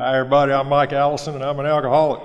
Hi, everybody. I'm Mike Allison, and I'm an alcoholic.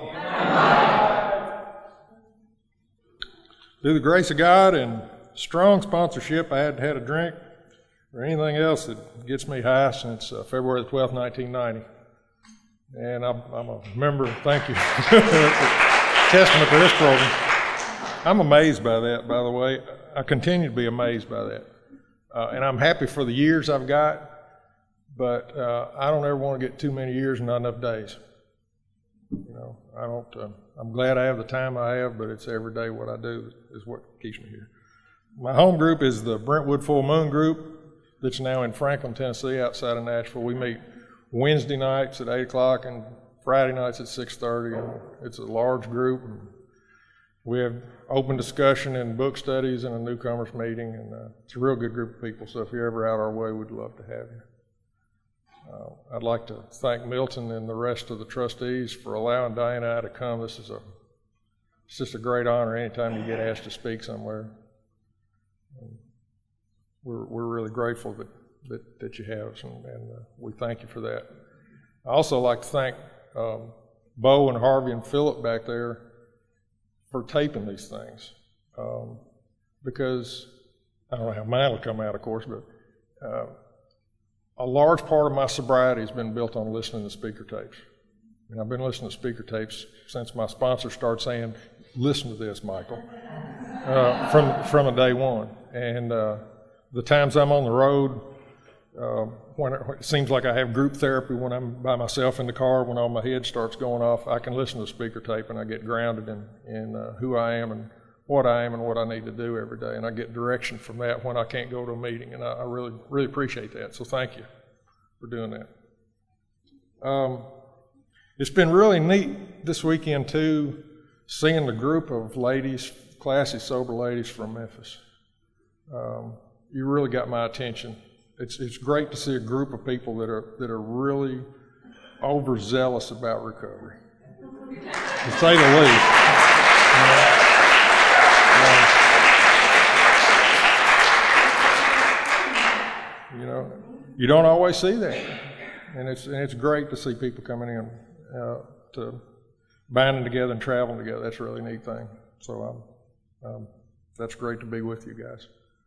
Through the grace of God and strong sponsorship, I hadn't had a drink or anything else that gets me high since February the 12th, 1990. And I'm a member. Thank you. Testament to this program. I'm amazed by that, by the way. I continue to be amazed by that. And I'm happy for the years I've got, but I don't ever want to get too many years and not enough days. You know, I don't. I'm glad I have the time I have, but it's every day what I do is what keeps me here. My home group is the Brentwood Full Moon Group that's now in Franklin, Tennessee, outside of Nashville. We meet Wednesday nights at 8 o'clock and Friday nights at 6:30. And it's a large group. And we have open discussion and book studies and a newcomers meeting, and it's a real good group of people. So if you're ever out our way, we'd love to have you. I'd like to thank Milton and the rest of the trustees for allowing Diane and I to come. It's just a great honor anytime you get asked to speak somewhere. We're really grateful that you have us, and we thank you for that. I also like to thank Bo and Harvey and Philip back there for taping these things, because I don't know how mine will come out, of course, but a large part of my sobriety has been built on listening to speaker tapes. And I've been listening to speaker tapes since my sponsor started saying, "Listen to this, Michael," from a day one. And the times I'm on the road, when it seems like I have group therapy when I'm by myself in the car, when all my head starts going off, I can listen to speaker tape and I get grounded in who I am and what I am and what I need to do every day. And I get direction from that when I can't go to a meeting. And I really, really appreciate that. So thank you for doing that. It's been really neat this weekend, too, seeing the group of ladies, classy, sober ladies from Memphis. You really got my attention. It's great to see a group of people that are really overzealous about recovery, to say the least. You know, you don't always see that, and it's great to see people coming in to banding together and traveling together. That's a really neat thing. So that's great to be with you guys.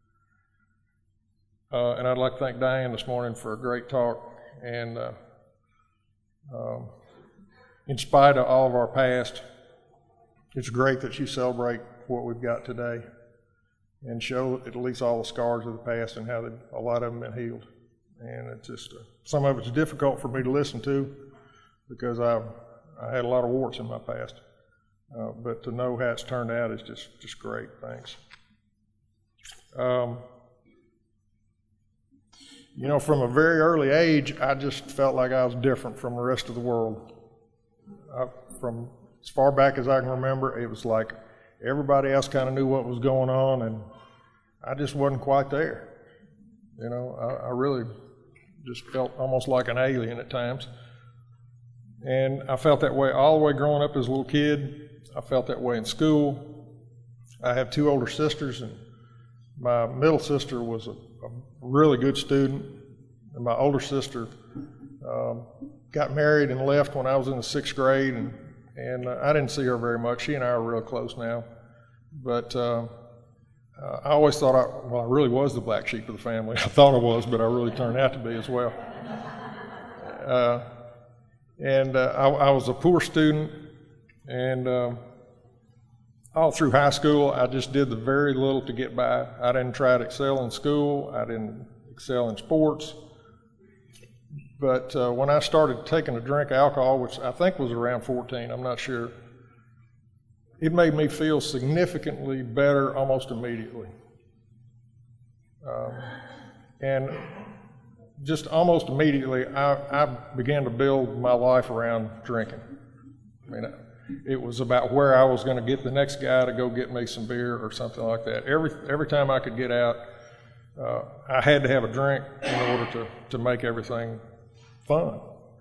And I'd like to thank Diane this morning for a great talk. And in spite of all of our past, it's great that you celebrate what we've got today and show at least all the scars of the past and how a lot of them have been healed. And it's just, some of it's difficult for me to listen to because I had a lot of warts in my past. But to know how it's turned out is just great. Thanks. You know, from a very early age, I just felt like I was different from the rest of the world. From as far back as I can remember, it was like everybody else kind of knew what was going on, and I just wasn't quite there. You know, I really just felt almost like an alien at times. And I felt that way all the way growing up as a little kid. I felt that way in school. I have two older sisters, and my middle sister was a really good student, and my older sister got married and left when I was in the 6th grade, and I didn't see her very much. She and I are real close now, but I always thought I really was the black sheep of the family. I thought I was, but I really turned out to be as well. I was a poor student, and all through high school, I just did the very little to get by. I didn't try to excel in school. I didn't excel in sports. But when I started taking a drink of alcohol, which I think was around 14, I'm not sure, it made me feel significantly better almost immediately. And just almost immediately, I began to build my life around drinking. I mean, it was about where I was going to get the next guy to go get me some beer or something like that. Every time I could get out, I had to have a drink in order to make everything fun.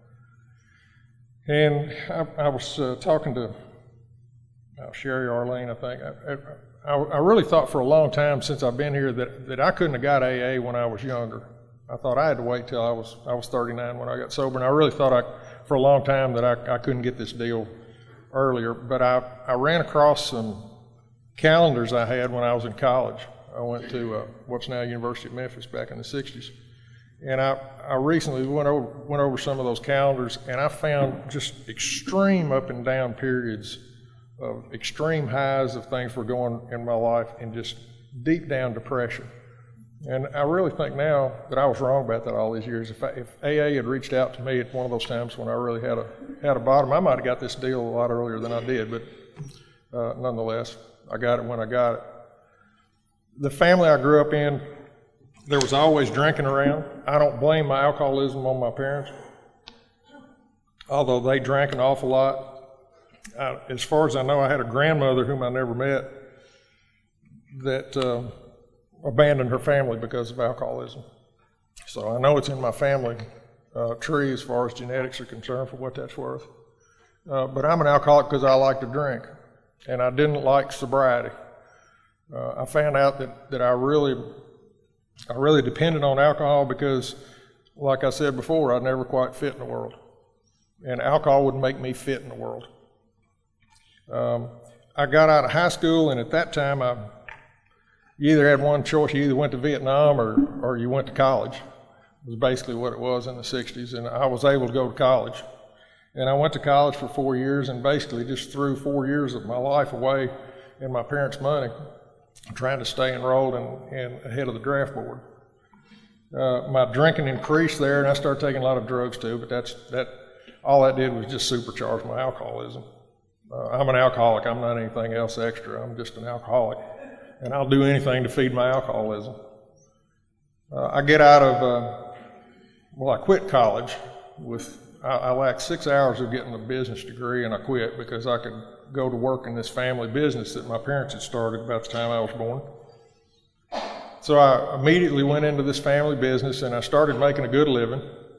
And I was talking to Sherry Arlene, I think. I really thought for a long time since I've been here that I couldn't have got AA when I was younger. I thought I had to wait till I was 39 when I got sober, and I really thought for a long time that I couldn't get this deal earlier, but I ran across some calendars I had when I was in college. I went to what's now University of Memphis back in the 60s. And I recently went over some of those calendars, and I found just extreme up and down periods of extreme highs of things were going in my life and just deep down depression. And I really think now that I was wrong about that all these years. If AA had reached out to me at one of those times when I really had a bottom, I might have got this deal a lot earlier than I did, but nonetheless, I got it when I got it. The family I grew up in, there was always drinking around. I don't blame my alcoholism on my parents, although they drank an awful lot. As far as I know, I had a grandmother whom I never met that abandoned her family because of alcoholism. So I know it's in my family tree as far as genetics are concerned, for what that's worth. But I'm an alcoholic because I like to drink, and I didn't like sobriety. I found out that I really depended on alcohol because, like I said before, I never quite fit in the world. And alcohol would make me fit in the world. I got out of high school, and at that time, you either had one choice. You either went to Vietnam or you went to college. It was basically what it was in the 60s, and I was able to go to college. And I went to college for 4 years and basically just threw 4 years of my life away and my parents' money trying to stay enrolled and ahead of the draft board. My drinking increased there, and I started taking a lot of drugs too, but all that did was just supercharge my alcoholism. I'm an alcoholic. I'm not anything else extra. I'm just an alcoholic, and I'll do anything to feed my alcoholism. I get out of, I quit college I lacked 6 hours of getting a business degree, and I quit because I could go to work in this family business that my parents had started about the time I was born. So I immediately went into this family business, and I started making a good living.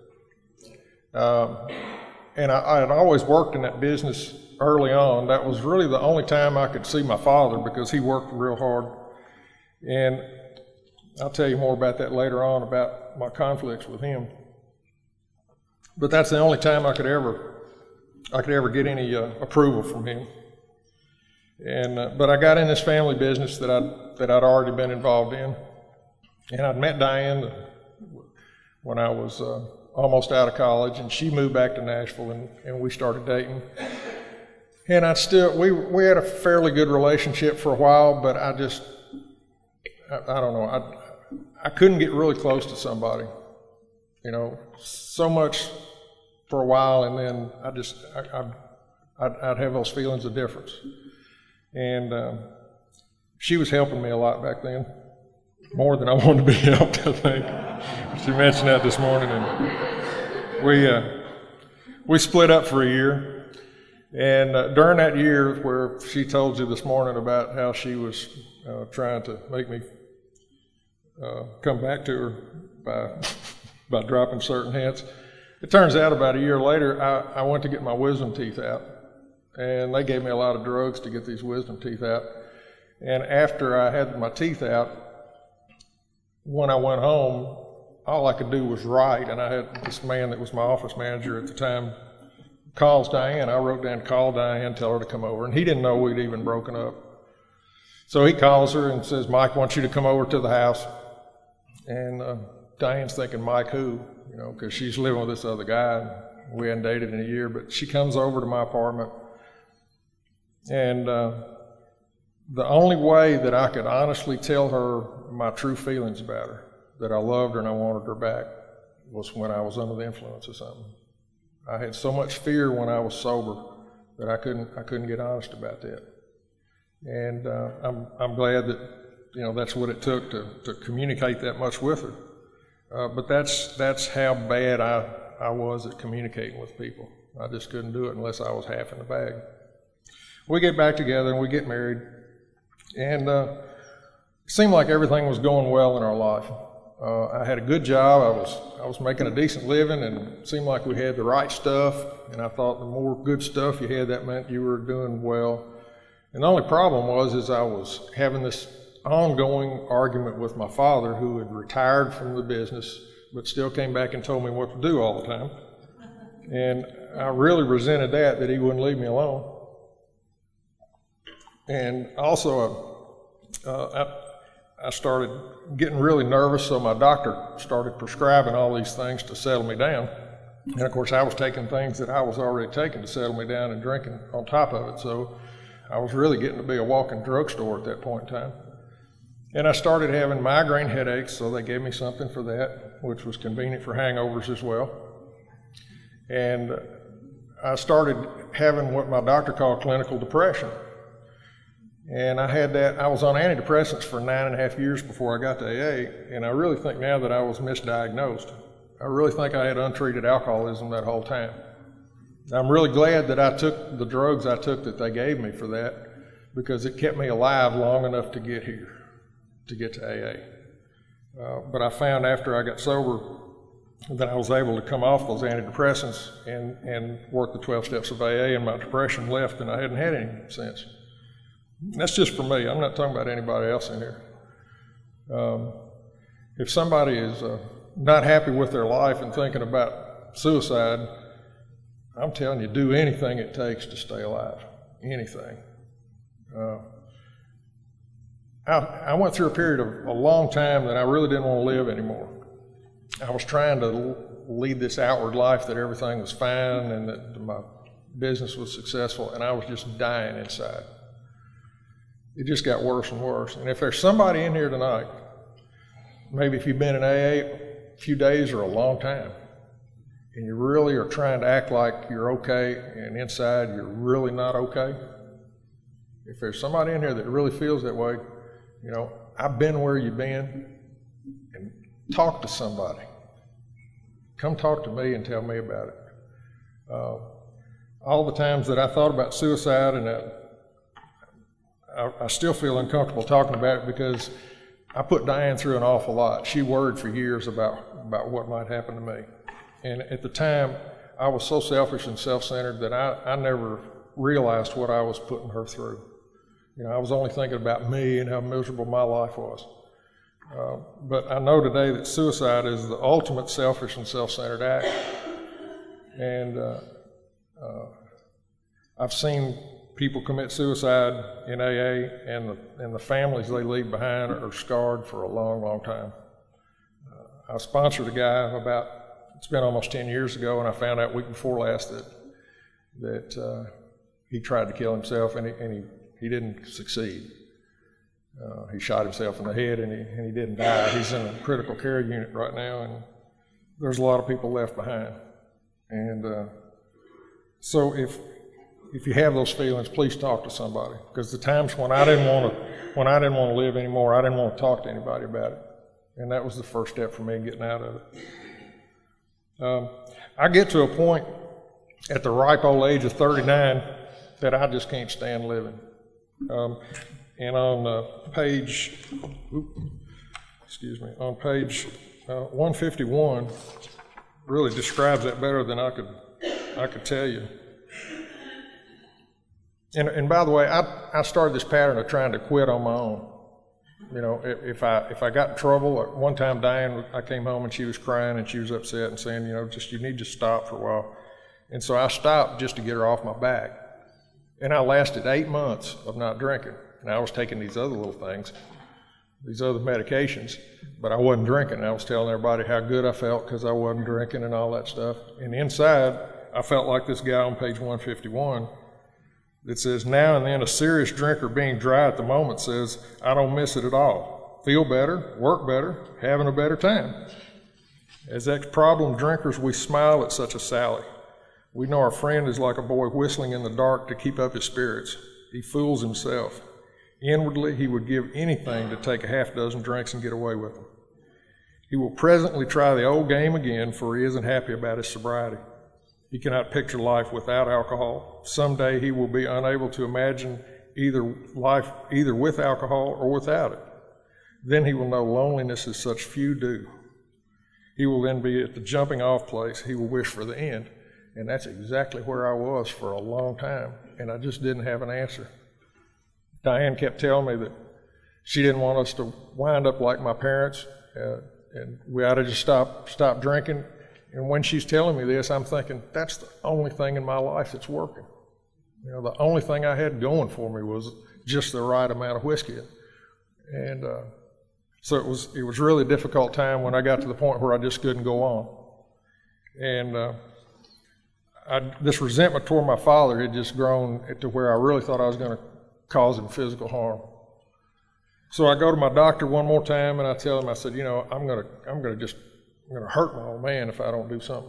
And I had always worked in that business early on. That was really the only time I could see my father because he worked real hard. And I'll tell you more about that later on, about my conflicts with him. But that's the only time I could ever get any approval from him. And but I got in this family business that I'd already been involved in, and I'd met Diane when I was almost out of college, and she moved back to Nashville, and we started dating. And we had a fairly good relationship for a while, but I don't know, I couldn't get really close to somebody, so much for a while, and then I'd have those feelings of difference. And she was helping me a lot back then, more than I wanted to be helped, I think. She mentioned that this morning, and we split up for a year. And during that year, where she told you this morning about how she was trying to make me come back to her by dropping certain hints, it turns out about a year later, I went to get my wisdom teeth out. And they gave me a lot of drugs to get these wisdom teeth out. And after I had my teeth out, when I went home, all I could do was write. And I had this man that was my office manager at the time calls Diane. I wrote down, call Diane, tell her to come over. And he didn't know we'd even broken up. So he calls her and says, Mike wants you to come over to the house. And Diane's thinking, Mike who? Because she's living with this other guy. We hadn't dated in a year, but she comes over to my apartment. And the only way that I could honestly tell her my true feelings about her, that I loved her and I wanted her back, was when I was under the influence of something. I had so much fear when I was sober that I couldn't get honest about that. And I'm glad that that's what it took to communicate that much with her. But that's how bad I was at communicating with people. I just couldn't do it unless I was half in the bag. We get back together and we get married, and it seemed like everything was going well in our life. I had a good job. I was making a decent living, and it seemed like we had the right stuff. And I thought the more good stuff you had, that meant you were doing well. And the only problem was I was having this ongoing argument with my father, who had retired from the business, but still came back and told me what to do all the time. And I really resented that he wouldn't leave me alone. And also, I started getting really nervous, so my doctor started prescribing all these things to settle me down. And of course, I was taking things that I was already taking to settle me down and drinking on top of it. So I was really getting to be a walking drugstore at that point in time. And I started having migraine headaches, so they gave me something for that, which was convenient for hangovers as well. And I started having what my doctor called clinical depression. And I had that. I was on antidepressants for 9.5 years before I got to AA, and I really think now that I was misdiagnosed. I really think I had untreated alcoholism that whole time. I'm really glad that I took the drugs I took that they gave me for that, because it kept me alive long enough to get here, to get to AA. But I found after I got sober that I was able to come off those antidepressants and work the 12 steps of AA, and my depression left, and I hadn't had any since. That's just for me. I'm not talking about anybody else in here. If somebody is not happy with their life and thinking about suicide, I'm telling you, do anything it takes to stay alive. Anything. I went through a period of a long time that I really didn't want to live anymore. I was trying to lead this outward life that everything was fine and that my business was successful, and I was just dying inside. It just got worse and worse. And if there's somebody in here tonight, maybe if you've been in AA a few days or a long time, and you really are trying to act like you're okay, and inside you're really not okay, if there's somebody in here that really feels that way, you know, I've been where you've been, and talk to somebody. Come talk to me and tell me about it. All the times that I thought about suicide, and I still feel uncomfortable talking about it because I put Diane through an awful lot. She worried for years about what might happen to me. And at the time, I was so selfish and self-centered that I never realized what I was putting her through. You know, I was only thinking about me and how miserable my life was. But I know today that suicide is the ultimate selfish and self-centered act. And I've seen people commit suicide in AA, and the families they leave behind are scarred for a long, long time. I sponsored a guy it's been almost 10 years ago, and I found out week before last that he tried to kill himself, and he didn't succeed. He shot himself in the head, and he didn't die. He's in a critical care unit right now, and there's a lot of people left behind. And so if you have those feelings, please talk to somebody. Because the times when I didn't want to live anymore, I didn't want to talk to anybody about it, and that was the first step for me getting out of it. I get to a point at the ripe old age of 39 that I just can't stand living. And on page 151, really describes that better than I could tell you. And by the way, I started this pattern of trying to quit on my own. You know, if I got in trouble, one time Diane, I came home and she was crying and she was upset and saying, you know, you need to stop for a while. And so I stopped just to get her off my back. And I lasted 8 months of not drinking. And I was taking these other little things, these other medications, but I wasn't drinking. I was telling everybody how good I felt because I wasn't drinking and all that stuff. And inside, I felt like this guy on page 151 that says, now and then a serious drinker being dry at the moment says, I don't miss it at all. Feel better, work better, having a better time. As ex-problem drinkers, we smile at such a sally. We know our friend is like a boy whistling in the dark to keep up his spirits. He fools himself. Inwardly, he would give anything to take a half dozen drinks and get away with them. He will presently try the old game again, for he isn't happy about his sobriety. He cannot picture life without alcohol. Someday he will be unable to imagine life either with alcohol or without it. Then he will know loneliness as such few do. He will then be at the jumping off place. He will wish for the end. And that's exactly where I was for a long time, and I just didn't have an answer. Diane kept telling me that she didn't want us to wind up like my parents, and we ought to just stop drinking. And when she's telling me this, I'm thinking, that's the only thing in my life that's working. You know, the only thing I had going for me was just the right amount of whiskey. And so it was really a difficult time when I got to the point where I just couldn't go on. And this resentment toward my father had just grown to where I really thought I was going to cause him physical harm. So I go to my doctor one more time and I tell him, I said, you know, I'm going to hurt my old man if I don't do something.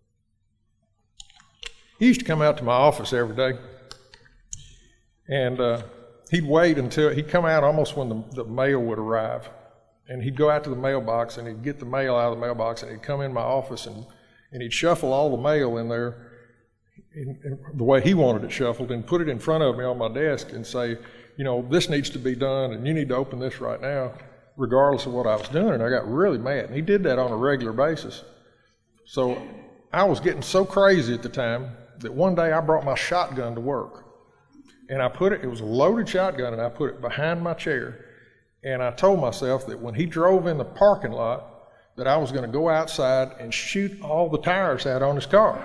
He used to come out to my office every day, and he'd wait until he'd come out almost when the mail would arrive, and he'd go out to the mailbox and he'd get the mail out of the mailbox and he'd come in my office and he'd shuffle all the mail in there in the way he wanted it shuffled and put it in front of me on my desk and say, you know, this needs to be done and you need to open this right now, regardless of what I was doing. And I got really mad. And he did that on a regular basis. So I was getting so crazy at the time that one day I brought my shotgun to work. And it was a loaded shotgun, and I put it behind my chair. And I told myself that when he drove in the parking lot, that I was going to go outside and shoot all the tires out on his car.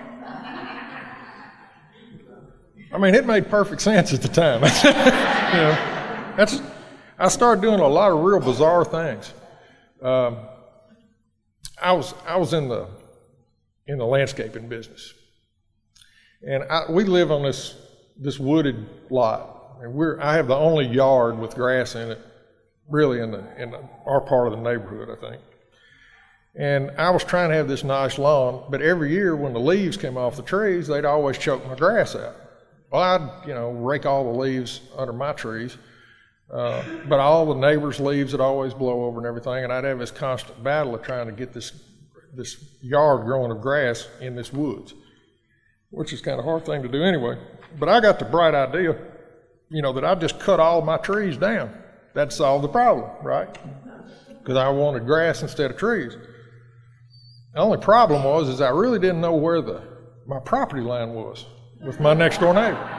I mean, it made perfect sense at the time. You know, I started doing a lot of real bizarre things. I was in the landscaping business, and we live on this wooded lot, and I have the only yard with grass in it, really in our part of the neighborhood, I think. And I was trying to have this nice lawn, but every year when the leaves came off the trees, they'd always choke my grass out. Well, I'd, rake all the leaves under my trees, but all the neighbors' leaves would always blow over and everything, and I'd have this constant battle of trying to get this yard growing of grass in this woods, which is kind of a hard thing to do anyway. But I got the bright idea, that I'd just cut all my trees down. That'd solve the problem, right? Because I wanted grass instead of trees. The only problem is I really didn't know where my property line was with my next door neighbor.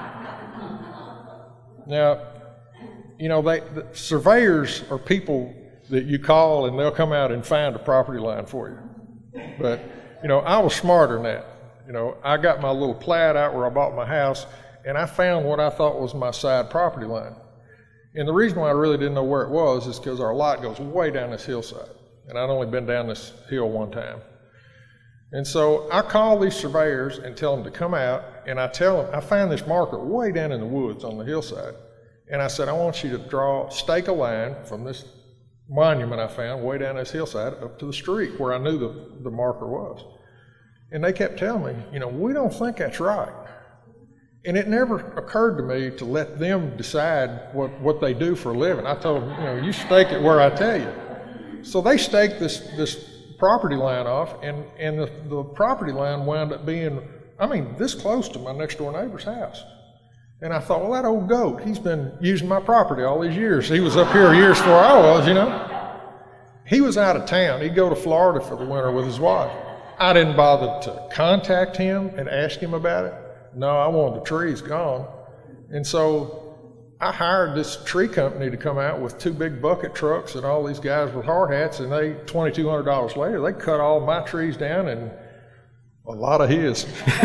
Now, the surveyors are people that you call and they'll come out and find a property line for you. But, I was smarter than that. I got my little plat out where I bought my house, and I found what I thought was my side property line. And the reason why I really didn't know where it was is because our lot goes way down this hillside, and I'd only been down this hill one time. And so I call these surveyors and tell them to come out, and I tell them, I found this marker way down in the woods on the hillside, and I said, I want you to stake a line from this monument I found way down this hillside up to the street where I knew the marker was. And they kept telling me, we don't think that's right. And it never occurred to me to let them decide what they do for a living. I told them, you stake it where I tell you. So they staked this property line off, and the property line wound up being, this close to my next door neighbor's house. And I thought, well, that old goat, he's been using my property all these years. He was up here years before I was, He was out of town. He'd go to Florida for the winter with his wife. I didn't bother to contact him and ask him about it. No, I wanted the trees gone. And so I hired this tree company to come out with 2 big bucket trucks and all these guys with hard hats, and $2,200 later, they cut all my trees down and a lot of his.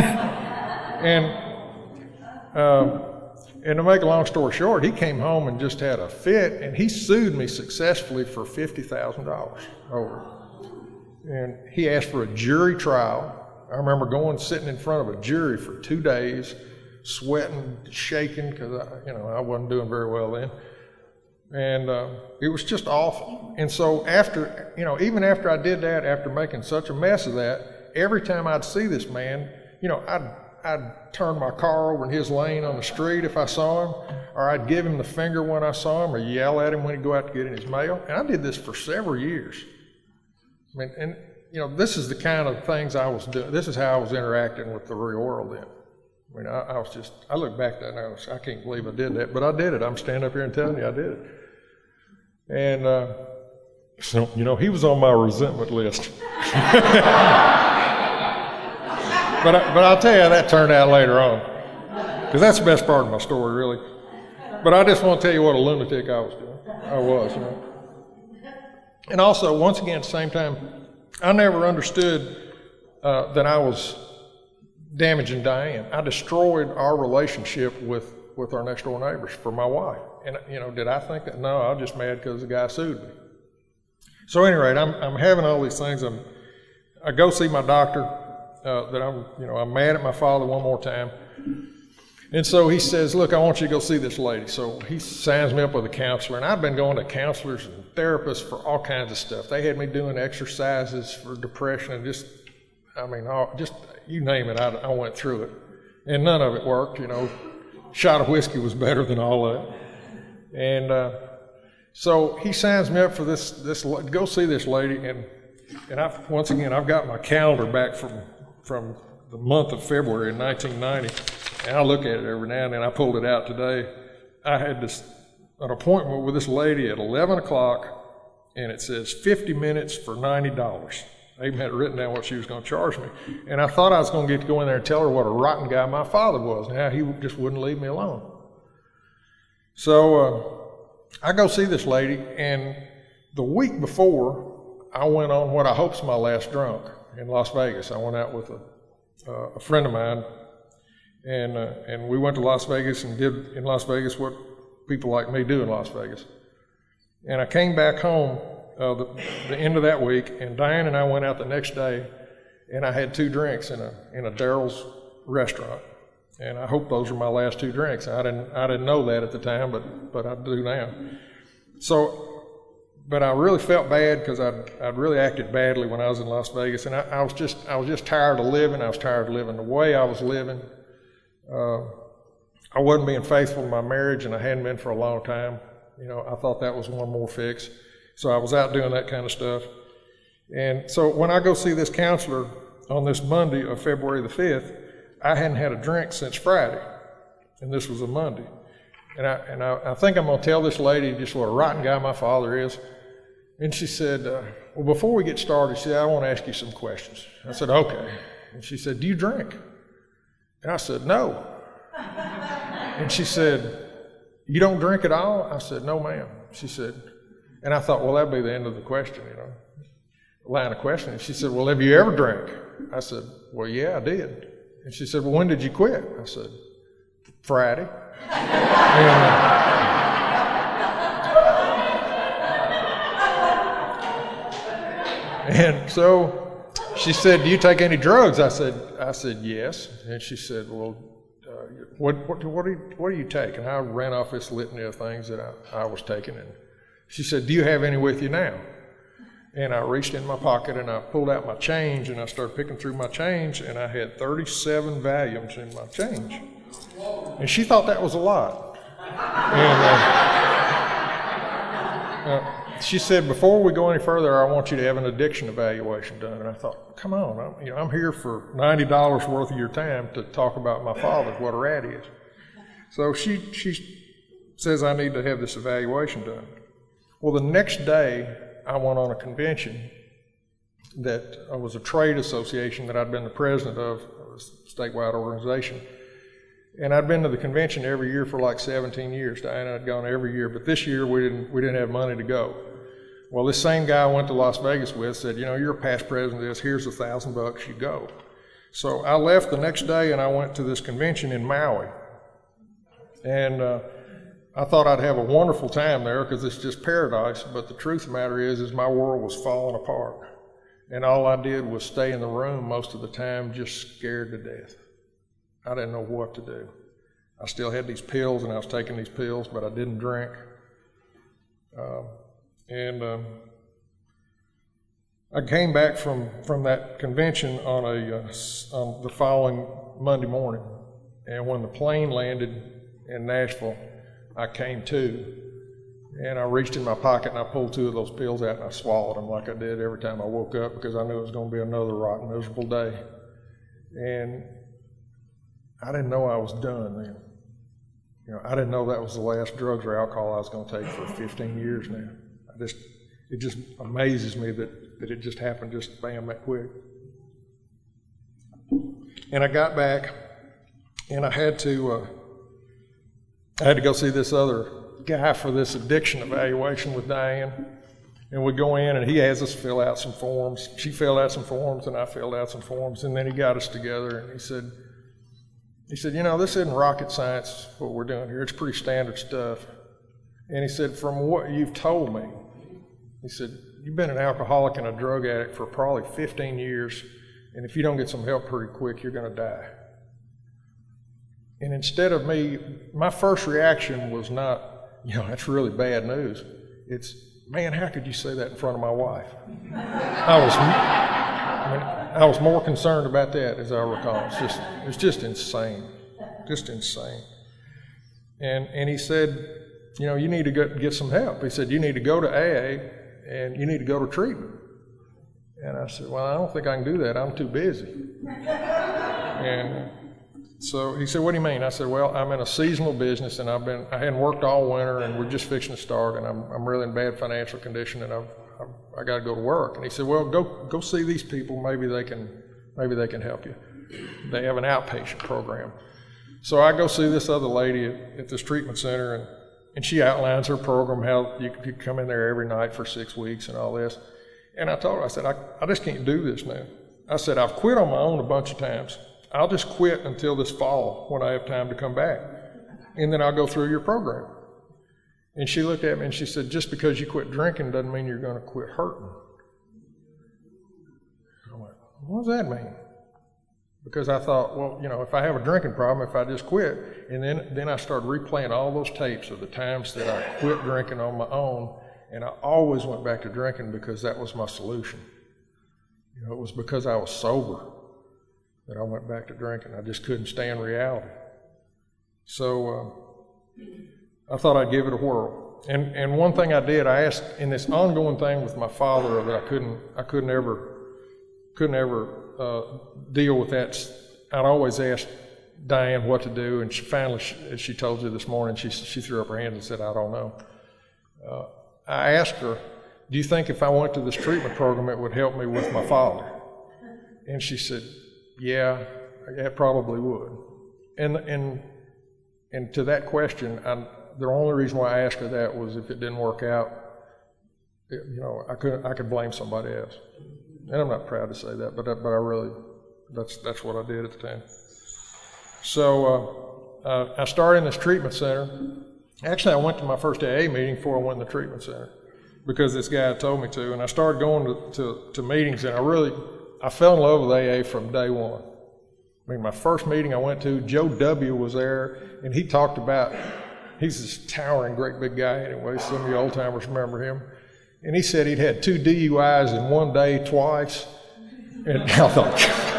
And to make a long story short, he came home and just had a fit, and he sued me successfully for $50,000 over it. And he asked for a jury trial. I remember sitting in front of a jury for 2 days, sweating, shaking, because I wasn't doing very well then. And it was just awful. And so even after I did that, after making such a mess of that, every time I'd see this man, I'd turn my car over in his lane on the street if I saw him, or I'd give him the finger when I saw him, or yell at him when he'd go out to get in his mail. And I did this for several years. This is the kind of things I was doing. This is how I was interacting with the real world then. I look back at that and I can't believe I did that, but I did it. I'm standing up here and telling you I did it. And so, he was on my resentment list. But I'll tell you how that turned out later on, because that's the best part of my story, really. But I just want to tell you what a lunatic I was doing. I was, And also, once again, at the same time, I never understood that I was damaging Diane. I destroyed our relationship with our next door neighbors for my wife. And, did I think that? No, I was just mad because the guy sued me. So, at any rate, I'm having all these things. I go see my doctor that I'm mad at my father one more time. And so he says, look, I want you to go see this lady. So he signs me up with a counselor. And I've been going to counselors and therapists for all kinds of stuff. They had me doing exercises for depression and just you name it, I went through it. And none of it worked, Shot of whiskey was better than all of it. And so he signs me up for this go see this lady. And once again, I've got my calendar back from the month of February in 1990. And I look at it every now and then. I pulled it out today. I had an appointment with this lady at 11 o'clock, and it says 50 minutes for $90. I even had it written down what she was going to charge me. And I thought I was going to get to go in there and tell her what a rotten guy my father was and how he just wouldn't leave me alone. So I go see this lady, and the week before, I went on what I hope's my last drunk in Las Vegas. I went out with a friend of mine, and we went to Las Vegas and did in Las Vegas what people like me do in Las Vegas. And I came back home the end of that week, and Diane and I went out the next day, and I had 2 drinks in a Daryl's restaurant. And I hope those are my last 2 drinks. I didn't know that at the time, but I do now. So, but I really felt bad because I'd really acted badly when I was in Las Vegas, and I was just tired of living. I was tired of living the way I was living. I wasn't being faithful to my marriage, and I hadn't been for a long time. I thought that was one more fix. So I was out doing that kind of stuff. And so when I go see this counselor on this Monday of February the 5th, I hadn't had a drink since Friday, and this was a Monday. And I think I'm going to tell this lady just what a rotten guy my father is. And she said, well, before we get started, she said, I want to ask you some questions. I said, okay. And she said, do you drink? And I said, no. And she said, you don't drink at all? I said, no, ma'am. She said, and I thought, well, that'd be the end of the question, line of questioning. She said, well, have you ever drank? I said, well, yeah, I did. And she said, well, when did you quit? I said, Friday. And so she said, do you take any drugs? I said, yes. And she said, well, what do you take? And I ran off this litany of things that I was taking. And she said, do you have any with you now? And I reached in my pocket and I pulled out my change and I started picking through my change, and I had 37 Valiums in my change. And she thought that was a lot. And she said, before we go any further, I want you to have an addiction evaluation done. And I thought, come on, I'm here for $90 worth of your time to talk about my father, what a rat he is. So she says I need to have this evaluation done. Well, the next day, I went on a convention that was a trade association that I'd been the president of, a statewide organization. And I'd been to the convention every year for like 17 years. Diane and I'd gone every year, but this year we didn't have money to go. Well, this same guy I went to Las Vegas with said, you're a past president of this, here's $1,000, you go. So I left the next day and I went to this convention in Maui. And I thought I'd have a wonderful time there because it's just paradise, but the truth of the matter is my world was falling apart. And all I did was stay in the room most of the time, just scared to death. I didn't know what to do. I still had these pills, and I was taking these pills, but I didn't drink. I came back from that convention on the following Monday morning, and when the plane landed in Nashville, I came to, and I reached in my pocket and I pulled 2 of those pills out and I swallowed them like I did every time I woke up because I knew it was going to be another rotten, miserable day. And I didn't know I was done then. I didn't know that was the last drugs or alcohol I was going to take for 15 years now. It just amazes me that it just happened just bam that quick. And I got back and I had to go see this other guy for this addiction evaluation with Diane. And we'd go in, and he has us fill out some forms. She filled out some forms, and I filled out some forms. And then he got us together, and he said, you know, this isn't rocket science, what we're doing here. It's pretty standard stuff. And he said, from what you've told me, he said, you've been an alcoholic and a drug addict for probably 15 years, and if you don't get some help pretty quick, you're going to die. And instead of my first reaction was not, you know, that's really bad news. It's, man, how could you say that in front of my wife? I was more concerned about that, as I recall. It's just insane, just insane. And he said, you know, you need to get some help. He said, you need to go to AA and you need to go to treatment. And I said, well, I don't think I can do that. I'm too busy. And so he said, what do you mean? I said, well, I'm in a seasonal business and I hadn't worked all winter and we're just fixing to start and I'm really in bad financial condition and I got to go to work. And he said, well, go see these people. Maybe they can help you. They have an outpatient program. So I go see this other lady at this treatment center and she outlines her program, how you could come in there every night for 6 weeks and all this. And I told her, I said, I just can't do this now. I said, I've quit on my own a bunch of times. I'll just quit until this fall when I have time to come back. And then I'll go through your program. And she looked at me and she said, just because you quit drinking doesn't mean you're going to quit hurting. I went, what does that mean? Because I thought, well, you know, if I have a drinking problem, if I just quit, and then I started replaying all those tapes of the times that I quit drinking on my own, and I always went back to drinking because that was my solution. You know, it was because I was sober that I went back to drinking. I just couldn't stand reality. So I thought I'd give it a whirl. And one thing I did, I asked in this ongoing thing with my father that I couldn't ever deal with that. I'd always ask Diane what to do, and she finally, as she told you this morning, she threw up her hands and said, I don't know. I asked her, do you think if I went to this treatment program it would help me with my father? And she said, yeah, it probably would. And to that question, the only reason why I asked her that was if it didn't work out, you know, I could blame somebody else. And I'm not proud to say that, but I really, that's what I did at the time. So I started in this treatment center. Actually, I went to my first AA meeting before I went to the treatment center because this guy told me to, and I started going to meetings, and I fell in love with AA from day one. I mean, my first meeting I went to, Joe W. was there, and he talked about, he's this towering, great big guy anyway, some of you old timers remember him, and he said he'd had 2 DUIs in one day twice, and I thought,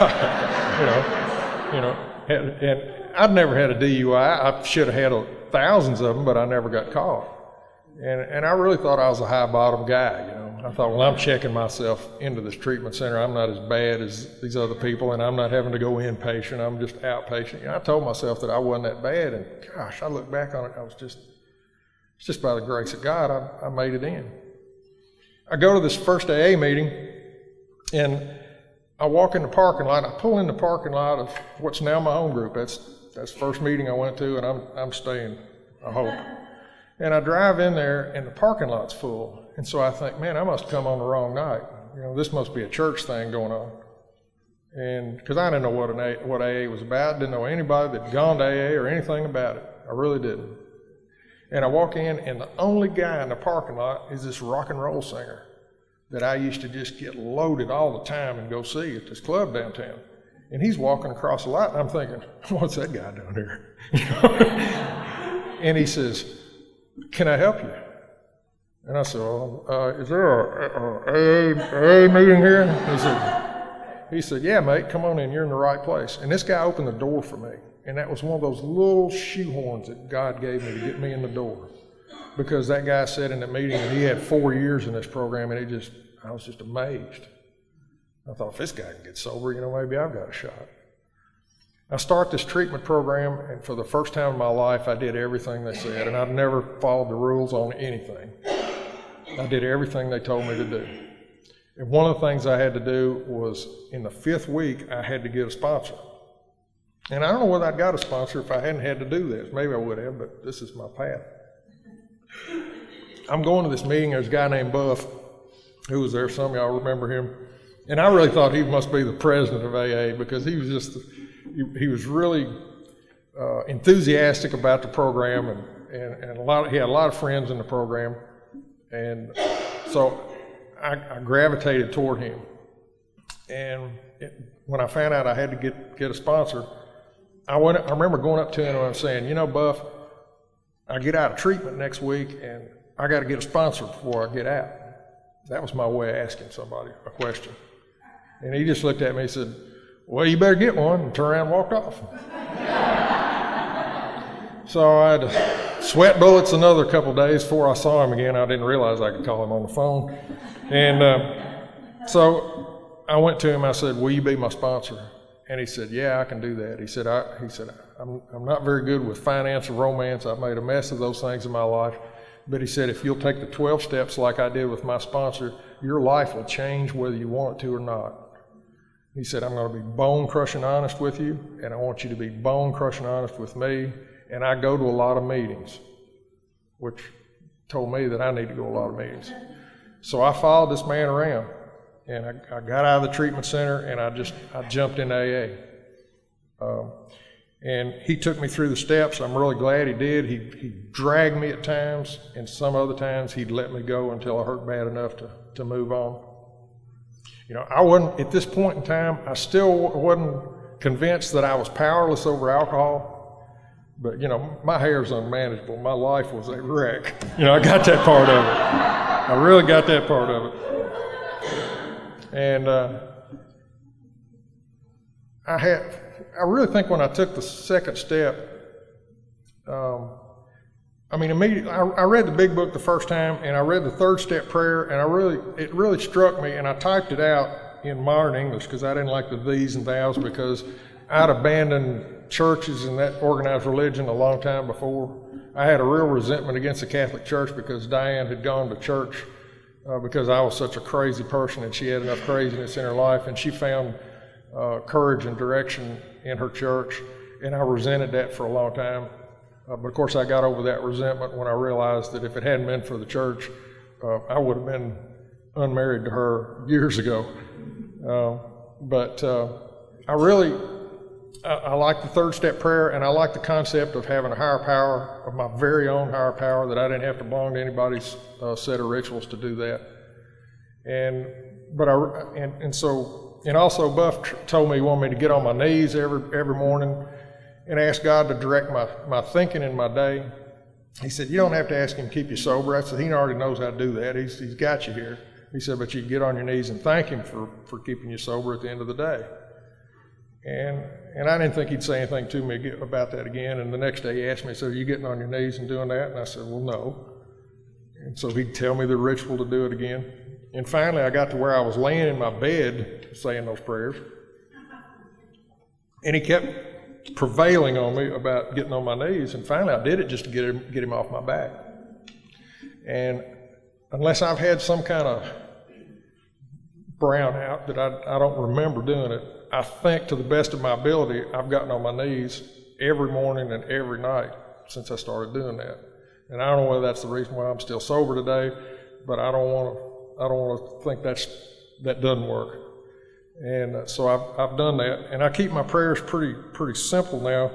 and I'd never had a DUI. I should have had thousands of them, but I never got caught. And I really thought I was a high bottom guy, you know. I thought, well, I'm checking myself into this treatment center. I'm not as bad as these other people, and I'm not having to go inpatient. I'm just outpatient. You know, I told myself that I wasn't that bad, and gosh, I look back on it, it's just by the grace of God I made it in. I go to this first AA meeting, and I walk in the parking lot. I pull in the parking lot of what's now my home group. That's the first meeting I went to, and I'm staying, I hope. And I drive in there, and the parking lot's full. And so I think, man, I must have come on the wrong night. You know, this must be a church thing going on. And because I didn't know what AA was about, didn't know anybody that'd gone to AA or anything about it. I really didn't. And I walk in, and the only guy in the parking lot is this rock and roll singer that I used to just get loaded all the time and go see at this club downtown. And he's walking across the lot, and I'm thinking, what's that guy doing here? And he says, can I help you? And I said, well, is there a AA meeting here? He said, yeah, mate, come on in, you're in the right place. And this guy opened the door for me. And that was one of those little shoehorns that God gave me to get me in the door. Because that guy said in the meeting that he had 4 years in this program, and I was just amazed. I thought, if this guy can get sober, you know, maybe I've got a shot. I start this treatment program, and for the first time in my life, I did everything they said, and I've never followed the rules on anything. I did everything they told me to do. And one of the things I had to do was, in the 5th week, I had to get a sponsor. And I don't know whether I'd got a sponsor if I hadn't had to do this. Maybe I would have, but this is my path. I'm going to this meeting. There's a guy named Buff, who was there. Some of y'all remember him. And I really thought he must be the president of AA, because he was he was really enthusiastic about the program, and he had a lot of friends in the program. And so I gravitated toward him. And when I found out I had to get a sponsor, I remember going up to him and saying, you know, Buff, I get out of treatment next week and I got to get a sponsor before I get out. That was my way of asking somebody a question. And he just looked at me and said, well, you better get one, and turned around and walked off. So I had to sweat bullets another couple of days before I saw him again. I didn't realize I could call him on the phone. And so I went to him. I said, will you be my sponsor? And he said, yeah, I can do that. He said, I'm not very good with finance or romance. I've made a mess of those things in my life. But he said, if you'll take the 12 steps like I did with my sponsor, your life will change whether you want it to or not. He said, I'm going to be bone-crushing honest with you, and I want you to be bone-crushing honest with me. And I go to a lot of meetings, which told me that I need to go to a lot of meetings. So I followed this man around, and I got out of the treatment center, and I jumped into AA. And he took me through the steps. I'm really glad he did. He dragged me at times, and some other times he'd let me go until I hurt bad enough to move on. You know, I wasn't, at this point in time, I still wasn't convinced that I was powerless over alcohol. But, you know, my hair's unmanageable. My life was a wreck. You know, I got that part of it. I really got that part of it. And I really think when I took the second step, immediately, I read the big book the first time, and I read the third step prayer, and it really struck me, and I typed it out in modern English because I didn't like the these and thous, because I'd abandoned churches and that organized religion a long time before. I had a real resentment against the Catholic Church because Diane had gone to church because I was such a crazy person, and she had enough craziness in her life, and she found courage and direction in her church, and I resented that for a long time. But of course I got over that resentment when I realized that if it hadn't been for the church, I would have been unmarried to her years ago. I like the third step prayer, and I like the concept of having a higher power, of my very own higher power, that I didn't have to belong to anybody's set of rituals to do that. And also Buff told me he wanted me to get on my knees every morning and ask God to direct my thinking in my day. He said, you don't have to ask him to keep you sober. I said, he already knows how to do that. He's got you here. He said, but you get on your knees and thank him for keeping you sober at the end of the day. And I didn't think he'd say anything to me about that again. And the next day he asked me, so are you getting on your knees and doing that? And I said, well, no. And so he'd tell me the ritual to do it again. And finally I got to where I was laying in my bed saying those prayers. And he kept prevailing on me about getting on my knees. And finally I did it just to get him off my back. And unless I've had some kind of brownout that I don't remember doing it, I think to the best of my ability, I've gotten on my knees every morning and every night since I started doing that. And I don't know whether that's the reason why I'm still sober today, but I don't want to think that doesn't work. And so I've done that, and I keep my prayers pretty simple now.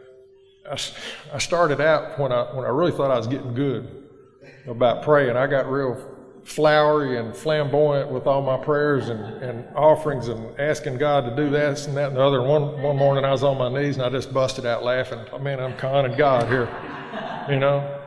I started out when I really thought I was getting good about praying. I got real flowery and flamboyant with all my prayers and offerings and asking God to do this and that and the other. One morning I was on my knees and I just busted out laughing. Man, I'm conning God here, you know.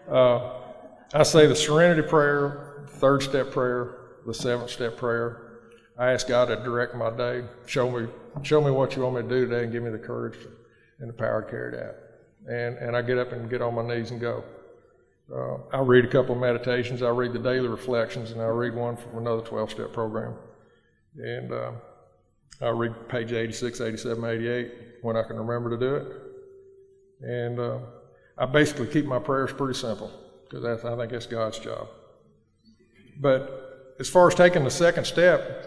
I say the serenity prayer, third step prayer, the seventh step prayer. I ask God to direct my day, show me what you want me to do today, and give me the courage and the power to carry it out. And I get up and get on my knees and go. I read a couple of meditations. I read the daily reflections, and I read one from another 12-step program. And I read page 86, 87, 88 when I can remember to do it. And I basically keep my prayers pretty simple because I think that's God's job. But as far as taking the second step,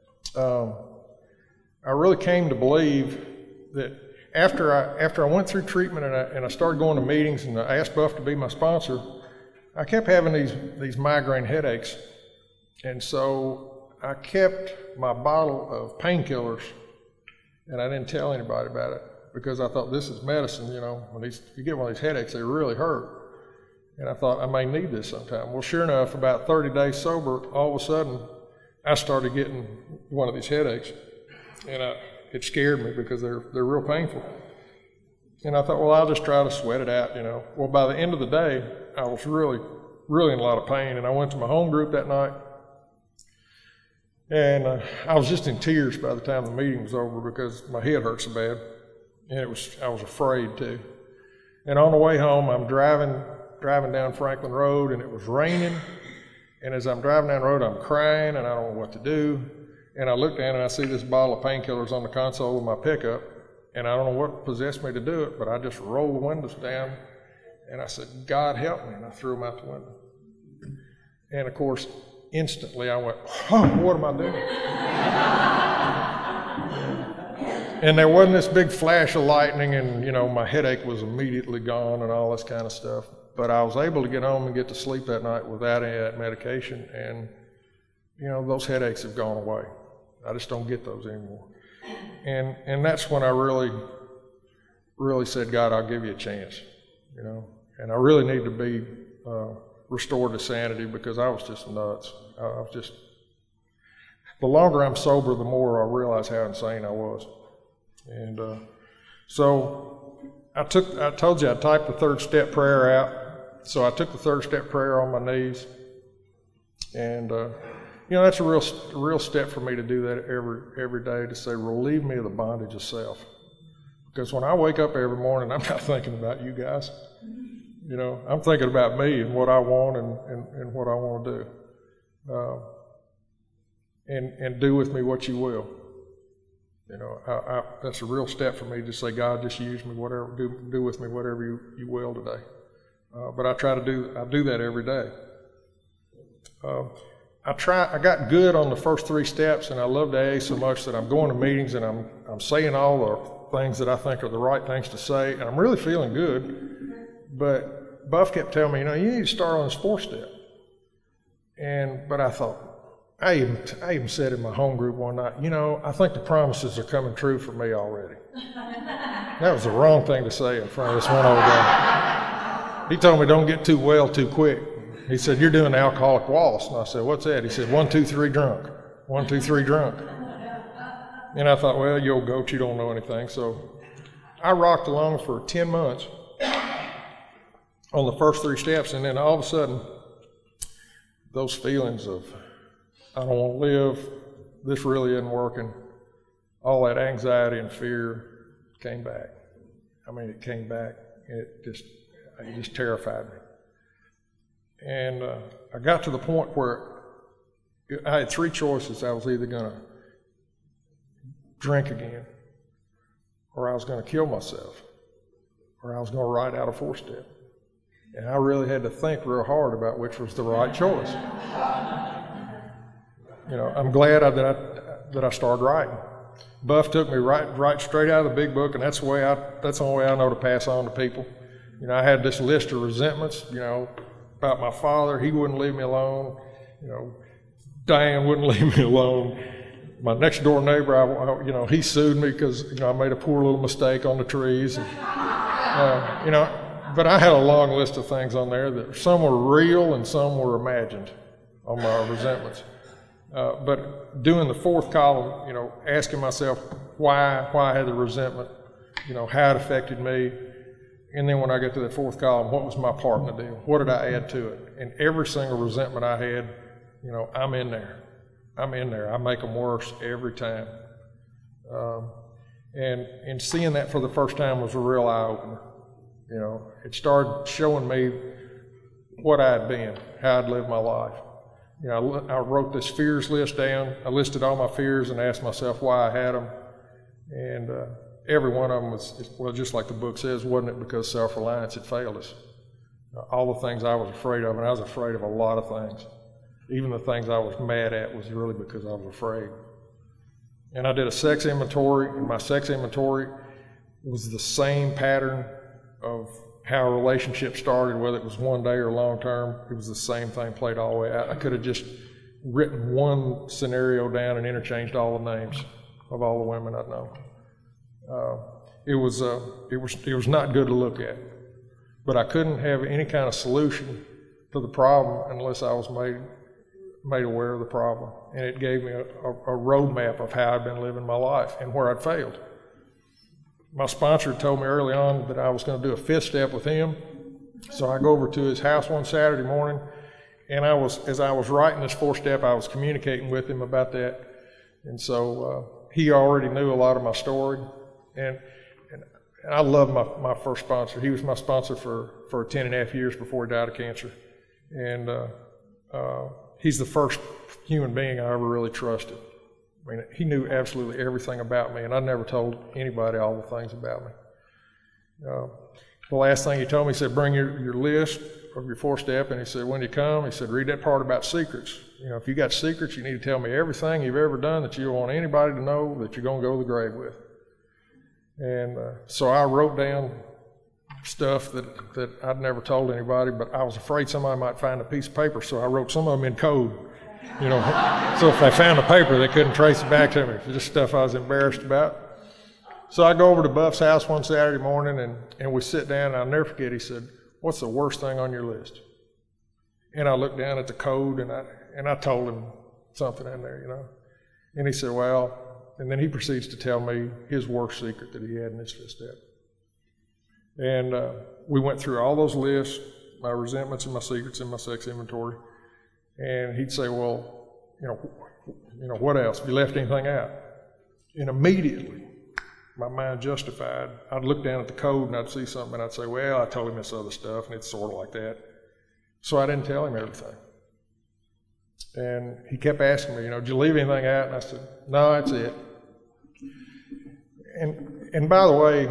I really came to believe that after I went through treatment and I started going to meetings and I asked Buff to be my sponsor, I kept having these migraine headaches. And so I kept my bottle of painkillers, and I didn't tell anybody about it because I thought, this is medicine, you know. When you get one of these headaches, they really hurt. And I thought, I may need this sometime. Well, sure enough, about 30 days sober, all of a sudden, I started getting one of these headaches. And it scared me because they're real painful. And I thought, well, I'll just try to sweat it out, you know. Well, by the end of the day, I was really, really in a lot of pain. And I went to my home group that night. And I was just in tears by the time the meeting was over because my head hurt so bad. And I was afraid too. And on the way home, I'm driving down Franklin Road, and it was raining. And as I'm driving down the road, I'm crying, and I don't know what to do. And I look down, and I see this bottle of painkillers on the console of my pickup. And I don't know what possessed me to do it, but I just rolled the windows down, and I said, God help me, and I threw them out the window. And of course, instantly I went, oh, what am I doing? And there wasn't this big flash of lightning, and, you know, my headache was immediately gone and all this kind of stuff. But I was able to get home and get to sleep that night without any of that medication, and, you know, those headaches have gone away. I just don't get those anymore. And that's when I really, really said, God, I'll give you a chance, you know. And I really need to be restored to sanity because I was just nuts. I was just, the longer I'm sober, the more I realize how insane I was. And so I told you I typed the third step prayer out. So I took the third step prayer on my knees. And, you know, that's a real step for me to do that every day, to say, relieve me of the bondage of self. Because when I wake up every morning, I'm not thinking about you guys. You know, I'm thinking about me and what I want and what I want to do. And do with me what you will. You know, that's a real step for me to say, God, just use me, whatever, do with me whatever you will today. But I do that every day. I got good on the first 3 steps, and I love the AA so much that I'm going to meetings and I'm saying all the things that I think are the right things to say, and I'm really feeling good. But Buff kept telling me, you know, you need to start on this 4th step. But I thought, I even said in my home group one night, you know, I think the promises are coming true for me already. That was the wrong thing to say in front of this one old guy. He told me, don't get too well too quick. He said, you're doing the alcoholic waltz. And I said, what's that? He said, 1, 2, 3, drunk. 1, 2, 3, drunk. And I thought, well, you old goat, you don't know anything. So I rocked along for 10 months on the first 3 steps, and then all of a sudden, those feelings of, I don't want to live, this really isn't working, all that anxiety and fear came back. I mean, it came back, and it just terrified me. And I got to the point where I had 3 choices. I was either going to drink again, or I was going to kill myself, or I was going to write out a 4-step. And I really had to think real hard about which was the right choice. You know, I'm glad that I started writing. Buff took me right straight out of the big book, and that's the only way I know to pass on to people. You know, I had this list of resentments, you know, about my father. He wouldn't leave me alone. You know, Diane wouldn't leave me alone. My next door neighbor, you know, he sued me because, you know, I made a poor little mistake on the trees. And, you know, but I had a long list of things on there that some were real and some were imagined on my resentments. But doing the 4th column, you know, asking myself why I had the resentment, you know, how it affected me. And then when I get to the 4th column, what was my part in the deal? What did I add to it? And every single resentment I had, you know, I'm in there. I make them worse every time. And seeing that for the first time was a real eye-opener. You know, it started showing me what I had been, how I'd lived my life. You know, I wrote this fears list down. I listed all my fears and asked myself why I had them. And every one of them was, well, just like the book says, wasn't it because self-reliance had failed us? All the things I was afraid of, and I was afraid of a lot of things. Even the things I was mad at was really because I was afraid. And I did a sex inventory, and my sex inventory was the same pattern of how a relationship started, whether it was one day or long term. It was the same thing played all the way out. I could have just written one scenario down and interchanged all the names of all the women I'd known. It was not good to look at, but I couldn't have any kind of solution to the problem unless I was made aware of the problem, and it gave me a roadmap of how I'd been living my life and where I'd failed. My sponsor told me early on that I was going to do a fifth step with him, so I go over to his house one Saturday morning, and as I was writing this fourth step, I was communicating with him about that, and so he already knew a lot of my story, and I love my first sponsor. He was my sponsor for 10 and a half years before he died of cancer, and he's the first human being I ever really trusted. I mean, he knew absolutely everything about me, and I never told anybody all the things about me. The last thing he told me, he said, bring your list of your fourth step, and he said, when you come, he said, read that part about secrets. You know, if you got secrets, you need to tell me everything you've ever done that you don't want anybody to know that you're going to go to the grave with. And so I wrote down stuff that I'd never told anybody, but I was afraid somebody might find a piece of paper, so I wrote some of them in code. You know, so if they found the paper, they couldn't trace it back to me. It's just stuff I was embarrassed about. So I go over to Buff's house one Saturday morning, and we sit down, and I'll never forget, he said, what's the worst thing on your list? And I looked down at the code, and I told him something in there, you know. And he said, well, and then he proceeds to tell me his worst secret that he had in his fifth step. And we went through all those lists, my resentments and my secrets and my sex inventory. And he'd say, well, you know, what else? Have you left anything out? And immediately, my mind justified. I'd look down at the code and I'd see something and I'd say, well, I told him this other stuff, and it's sort of like that. So I didn't tell him everything. And he kept asking me, you know, did you leave anything out? And I said, no, that's it. And by the way,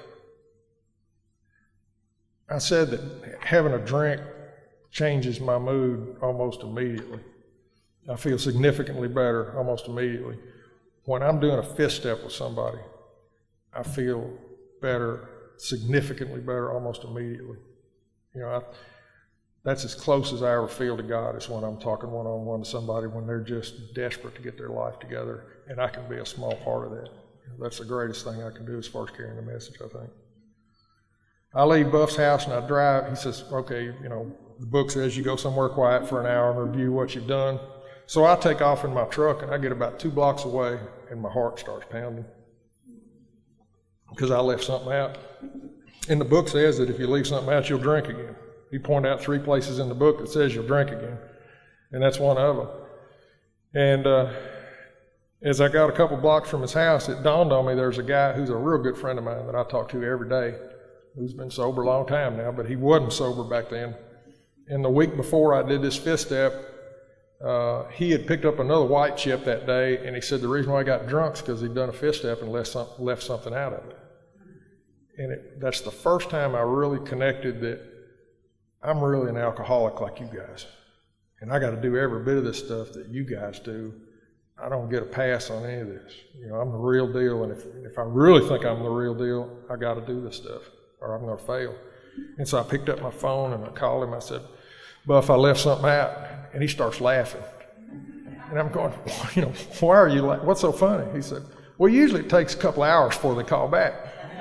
I said that having a drink changes my mood almost immediately. I feel significantly better almost immediately. When I'm doing a fifth step with somebody, I feel better, significantly better almost immediately. You know, that's as close as I ever feel to God is when I'm talking one-on-one to somebody when they're just desperate to get their life together, and I can be a small part of that. That's the greatest thing I can do as far as carrying the message, I think. I leave Buff's house and I drive. He says, okay, you know, the book says you go somewhere quiet for an hour and review what you've done. So I take off in my truck and I get about 2 blocks away and my heart starts pounding because I left something out. And the book says that if you leave something out, you'll drink again. He pointed out 3 places in the book that says you'll drink again, and that's one of them. And as I got a couple blocks from his house, it dawned on me there's a guy who's a real good friend of mine that I talk to every day, who's been sober a long time now, but he wasn't sober back then. And the week before I did this fifth step, he had picked up another white chip that day, and he said the reason why I got drunk is because he'd done a fifth step and left something out of it. And that's the first time I really connected that I'm really an alcoholic like you guys. And I got to do every bit of this stuff that you guys do. I don't get a pass on any of this. You know, I'm the real deal, and if I really think I'm the real deal, I got to do this stuff, or I'm going to fail. And so I picked up my phone and I called him. I said, Buff, I left something out. And he starts laughing. And I'm going, you know, why are you laughing? What's so funny? He said, well, usually it takes a couple hours before they call back.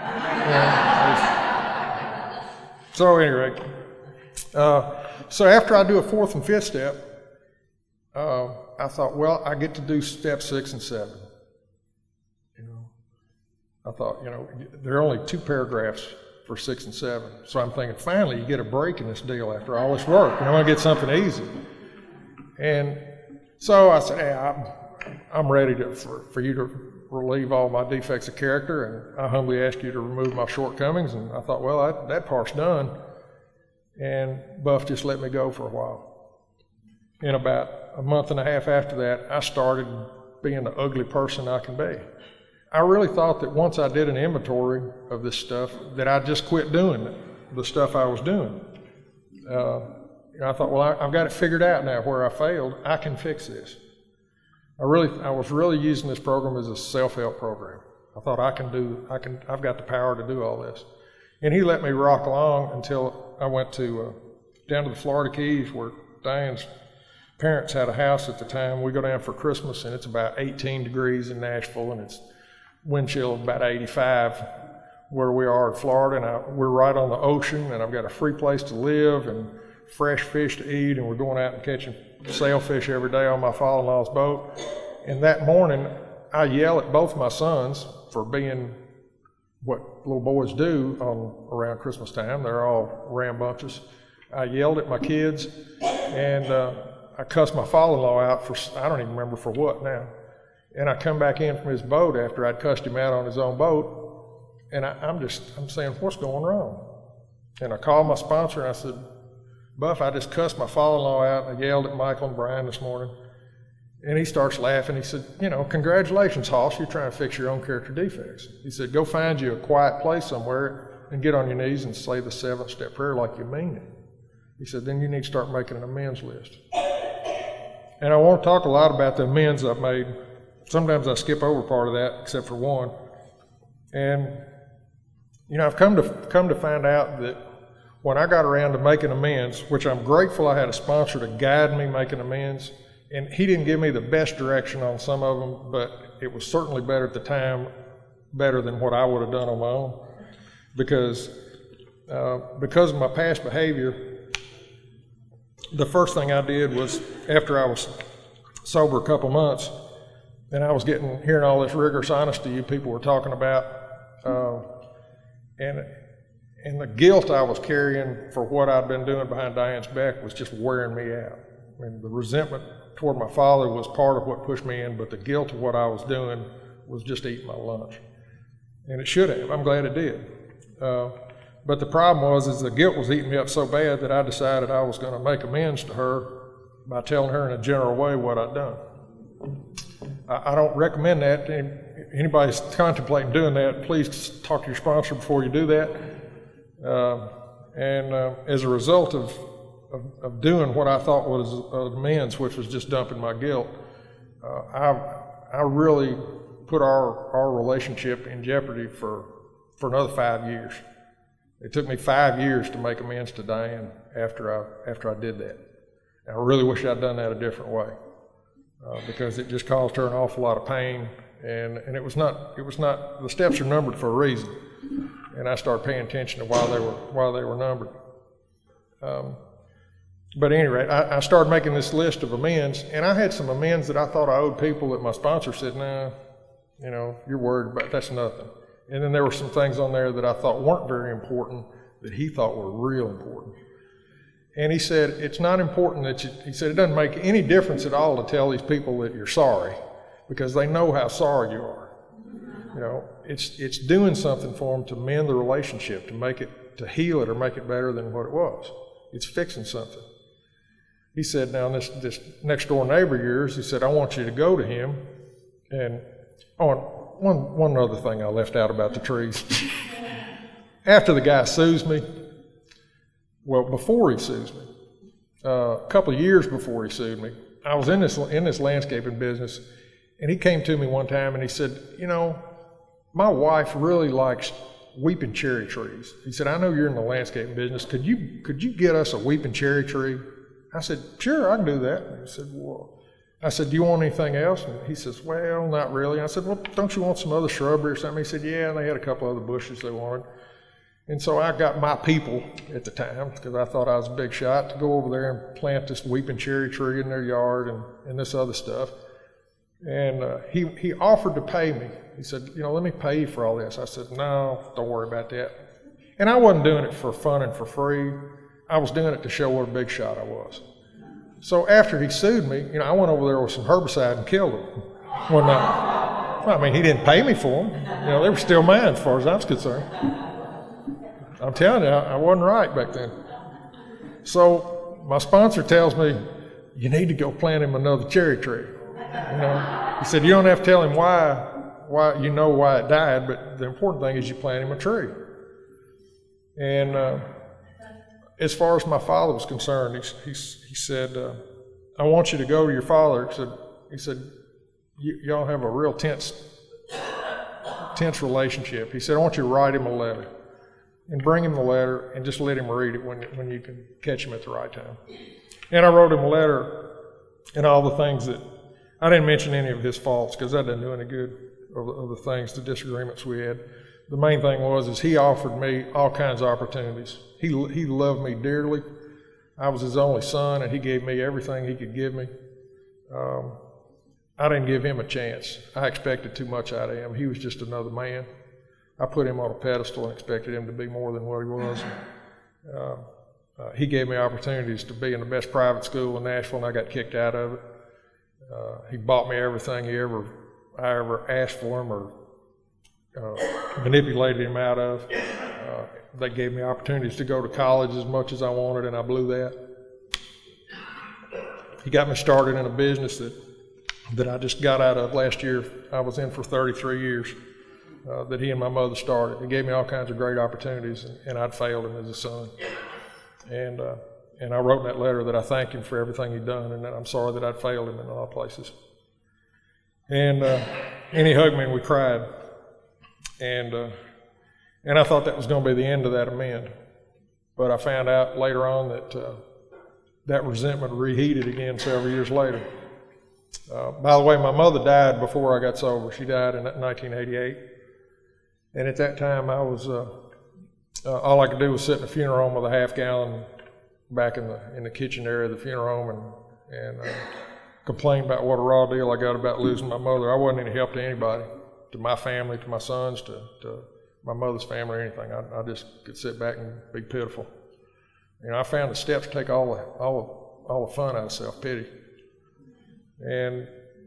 So at any rate, so after I do a fourth and fifth step, I thought, well, I get to do step 6 and 7. You know, I thought, you know, there are only 2 paragraphs for 6 and 7. So I'm thinking, finally, you get a break in this deal after all this work. And I'm going to get something easy. And so I said, hey, I'm ready for you to relieve all my defects of character, and I humbly ask you to remove my shortcomings. And I thought, well, that part's done. And Buff just let me go for a while. And about a month and a half after that, I started being the ugly person I can be. I really thought that once I did an inventory of this stuff, that I'd just quit doing the stuff I was doing. I thought, well, I've got it figured out now where I failed. I can fix this. I was really using this program as a self-help program. I thought I've got the power to do all this. And he let me rock along until I went down to the Florida Keys where Diane's parents had a house at the time. We go down for Christmas, and it's about 18 degrees in Nashville, and it's wind chill of about 85 where we are in Florida, and we're right on the ocean, and I've got a free place to live and fresh fish to eat, and we're going out and catching sailfish every day on my father-in-law's boat. And that morning, I yell at both my sons for being what little boys do around Christmas time. They're all rambunctious. I yelled at my kids, and I cussed my father-in-law out for, I don't even remember for what now. And I come back in from his boat after I'd cussed him out on his own boat, and I'm saying, what's going wrong? And I called my sponsor, and I said, Buff, I just cussed my father-in-law out, and I yelled at Michael and Brian this morning. And he starts laughing. He said, congratulations, Hoss, you're trying to fix your own character defects. He said, go find you a quiet place somewhere and get on your knees and say the 7-step prayer like you mean it. He said, then you need to start making an amends list. And I won't talk a lot about the amends I've made. Sometimes I skip over part of that, except for one. And, I've come to find out that when I got around to making amends, which I'm grateful I had a sponsor to guide me making amends, and he didn't give me the best direction on some of them, but it was certainly better at the time, better than what I would have done on my own. Because of my past behavior, the first thing I did was, after I was sober a couple months, and I was hearing all this rigorous honesty you people were talking about, and the guilt I was carrying for what I'd been doing behind Diane's back was just wearing me out. I mean, the resentment toward my father was part of what pushed me in, but the guilt of what I was doing was just eating my lunch. And it should have. I'm glad it did. But the problem is the guilt was eating me up so bad that I decided I was going to make amends to her by telling her in a general way what I'd done. I don't recommend that. Anybody who's contemplating doing that, please talk to your sponsor before you do that. As a result of doing what I thought was amends, which was just dumping my guilt, I really put our relationship in jeopardy for another 5 years. It took me 5 years to make amends to Diane after I did that. And I really wish I'd done that a different way, because it just caused her an awful lot of pain, and it was not the steps are numbered for a reason, and I started paying attention to why they were numbered. But at any rate, I started making this list of amends, and I had some amends that I thought I owed people that my sponsor said, nah, you're worried about, that's nothing. And then there were some things on there that I thought weren't very important that he thought were real important. And he said, it's not important that he said, it doesn't make any difference at all to tell these people that you're sorry, because they know how sorry you are. It's doing something for them to mend the relationship, to heal it or make it better than what it was. It's fixing something. He said, now this next door neighbor of yours, he said, I want you to go to him. And one other thing I left out about the trees. After the guy sues me, well, before he sues me, a couple of years before he sued me, I was in this landscaping business, and he came to me one time and he said, my wife really likes weeping cherry trees. He said, I know you're in the landscaping business. Could you get us a weeping cherry tree? I said, sure, I can do that. And he said, well, I said, do you want anything else? And he says, well, not really. I said, well, don't you want some other shrubbery or something? He said, yeah, and they had a couple other bushes they wanted. And so I got my people at the time, because I thought I was a big shot, to go over there and plant this weeping cherry tree in their yard and this other stuff. And he offered to pay me. He said, let me pay you for all this. I said, no, don't worry about that. And I wasn't doing it for fun and for free. I was doing it to show what a big shot I was. So after he sued me, I went over there with some herbicide and killed him one night. Well, I mean, he didn't pay me for them. They were still mine as far as I was concerned. I'm telling you, I wasn't right back then. So my sponsor tells me, you need to go plant him another cherry tree. He said, you don't have to tell him why why it died, but the important thing is you plant him a tree. And as far as my father was concerned, he said, I want you to go to your father. He said, y'all have a real tense relationship. He said, I want you to write him a letter and bring him the letter and just let him read it when you can catch him at the right time. And I wrote him a letter and all the things that, I didn't mention any of his faults because that didn't do any good, of the things, the disagreements we had. The main thing was he offered me all kinds of opportunities. He loved me dearly. I was his only son, and he gave me everything he could give me. I didn't give him a chance. I expected too much out of him. He was just another man. I put him on a pedestal and expected him to be more than what he was. He gave me opportunities to be in the best private school in Nashville, and I got kicked out of it. He bought me everything I ever asked for him or manipulated him out of. They gave me opportunities to go to college as much as I wanted, and I blew that. He got me started in a business that I just got out of last year. I was in for 33 years, that he and my mother started. He gave me all kinds of great opportunities, and I'd failed him as a son. And I wrote in that letter that I thanked him for everything he'd done, and that I'm sorry that I'd failed him in a lot of places. And he hugged me and we cried. And I thought that was going to be the end of that amend. But I found out later on that that resentment reheated again several years later. By the way, my mother died before I got sober. She died in 1988. And at that time, I was, all I could do was sit in a funeral home with a half-gallon back in the kitchen area of the funeral home and complain about what a raw deal I got about losing my mother. I wasn't any help to anybody, to my family, to my sons, to my mother's family or anything. I just could sit back and be pitiful. I found the steps to take all the fun out of self-pity. And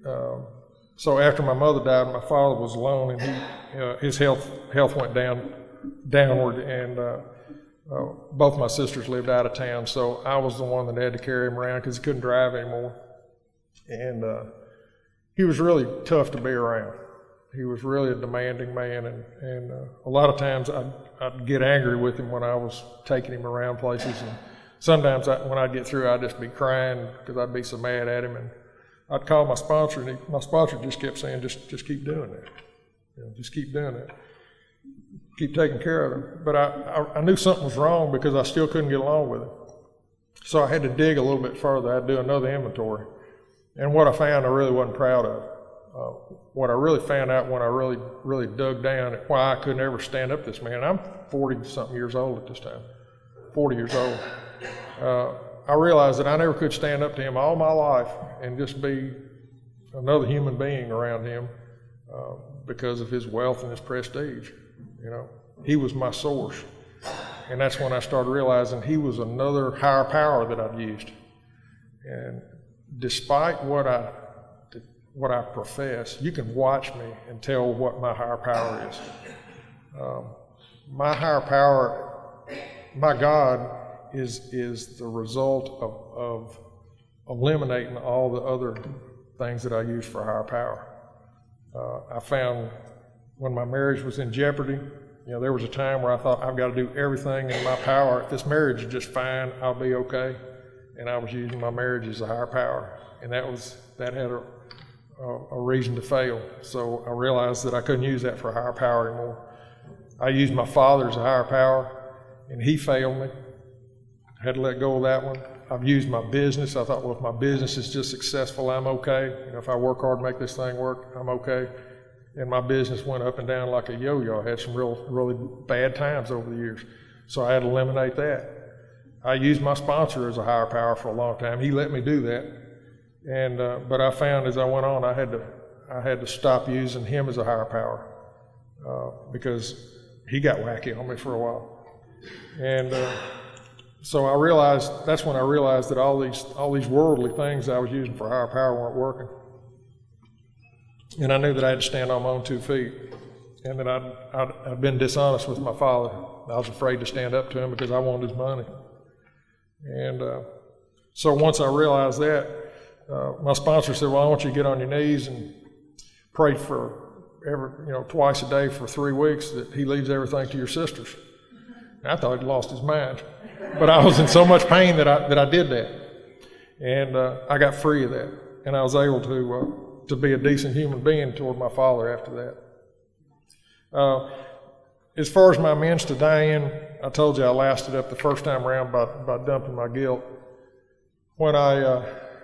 so after my mother died, my father was alone, and his health went downward, and both my sisters lived out of town, so I was the one that had to carry him around because he couldn't drive anymore. And he was really tough to be around. He was really a demanding man, and a lot of times I'd get angry with him when I was taking him around places, and sometimes when I'd get through, I'd just be crying because I'd be so mad at him, and I'd call my sponsor, and my sponsor just kept saying, just keep doing that. Just keep doing that. Keep taking care of him. But I knew something was wrong because I still couldn't get along with him. So I had to dig a little bit further. I had to do another inventory. And what I found I really wasn't proud of. What I really found out when I really dug down at why I couldn't ever stand up to this man. I'm 40-something years old at this time, 40 years old. I realized that I never could stand up to him all my life and just be another human being around him because of his wealth and his prestige. He was my source. And that's when I started realizing he was another higher power that I'd used. And despite what I profess, you can watch me and tell what my higher power is. My higher power, my God, is the result of eliminating all the other things that I use for higher power. I found when my marriage was in jeopardy, there was a time where I thought, I've got to do everything in my power. If this marriage is just fine, I'll be okay. And I was using my marriage as a higher power. And that had a reason to fail. So I realized that I couldn't use that for a higher power anymore. I used my father as a higher power, and he failed me. I had to let go of that one. I've used my business. I thought, well, if my business is just successful, I'm okay. If I work hard to make this thing work, I'm okay. And my business went up and down like a yo-yo. I had some really bad times over the years. So I had to eliminate that. I used my sponsor as a higher power for a long time. He let me do that. And but I found as I went on, I had to stop using him as a higher power because he got wacky on me for a while. And so that's when I realized that all these worldly things I was using for higher power weren't working. And I knew that I had to stand on my own 2 feet, and that I'd been dishonest with my father. I was afraid to stand up to him because I wanted his money. And so once I realized that, my sponsor said, well, I want you to get on your knees and pray for twice a day for 3 weeks that he leaves everything to your sisters. And I thought he'd lost his mind. But I was in so much pain that I did that. And I got free of that. And I was able to be a decent human being toward my father after that. As far as my amends to Diane, I told you I lasted up the first time around by dumping my guilt. When I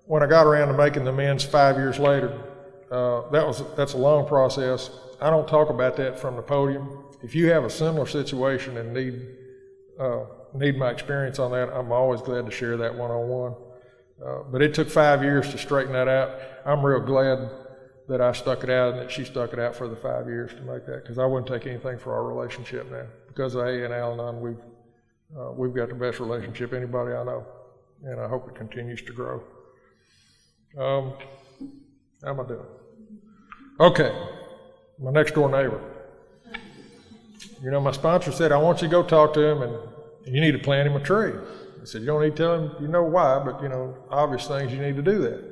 when I got around to making the amends 5 years later, that's a long process. I don't talk about that from the podium. If you have a similar situation and need my experience on that, I'm always glad to share that one-on-one. But it took 5 years to straighten that out. I'm real glad that I stuck it out and that she stuck it out for the 5 years to make that, because I wouldn't take anything for our relationship now. Because of A and Al-Anon, we've got the best relationship anybody I know, and I hope it continues to grow. How am I doing? Okay, my next door neighbor. You know, my sponsor said, I want you to go talk to him and you need to plant him a tree. I said, you don't need to tell him, you know why, but you know, obvious things you need to do that.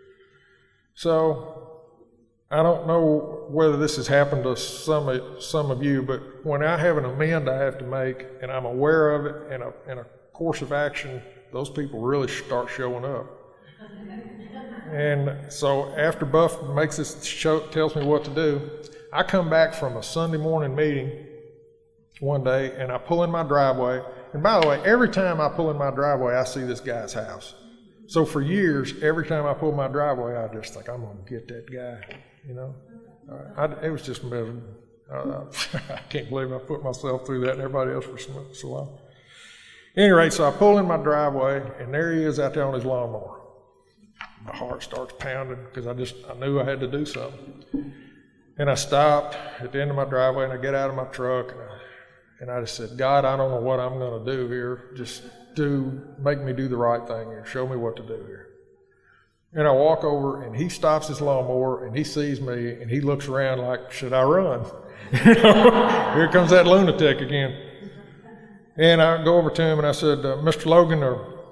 So, I don't know whether this has happened to some of you, but when I have an amend I have to make and I'm aware of it and a course of action, those people really start showing up. And so after Buff makes this show, tells me what to do, I come back from a Sunday morning meeting one day and I pull in my driveway. And by the way, every time I pull in my driveway, I see this guy's house. So for years, every time I pull my driveway, I just think, I'm going to get that guy, you know. It was just miserable. I can't believe I put myself through that and everybody else for so long. At any rate, so I pull in my driveway, and there he is out there on his lawnmower. My heart starts pounding because I knew I had to do something. And I stopped at the end of my driveway, and I get out of my truck, and I just said, God, I don't know what I'm going to do here. Just make me do the right thing here. Show me what to do here. And I walk over, and he stops his lawnmower, and he sees me, and he looks around like, should I run? Here comes that lunatic again. And I go over to him, and I said, Mr. Logan,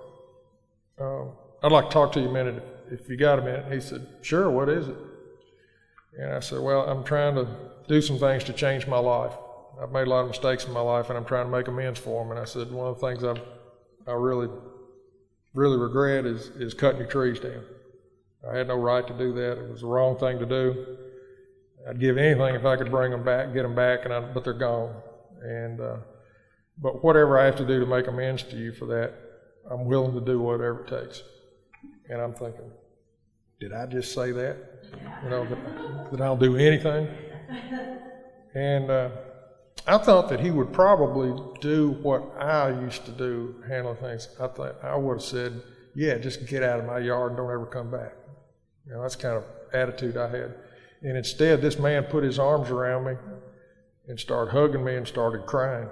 I'd like to talk to you a minute, if you got a minute. And he said, sure, what is it? And I said, well, I'm trying to do some things to change my life. I've made a lot of mistakes in my life, and I'm trying to make amends for them. And I said, one of the things I really, really regret is cutting your trees down. I had no right to do that. It was the wrong thing to do. I'd give anything if I could bring them back, get them back, but they're gone. And but whatever I have to do to make amends to you for that, I'm willing to do whatever it takes. And I'm thinking, did I just say that? You know, that I'll do anything? And I thought that he would probably do what I used to do, handle things. I thought I would have said, yeah, just get out of my yard and don't ever come back. You know, that's the kind of attitude I had. And instead, this man put his arms around me and started hugging me and started crying.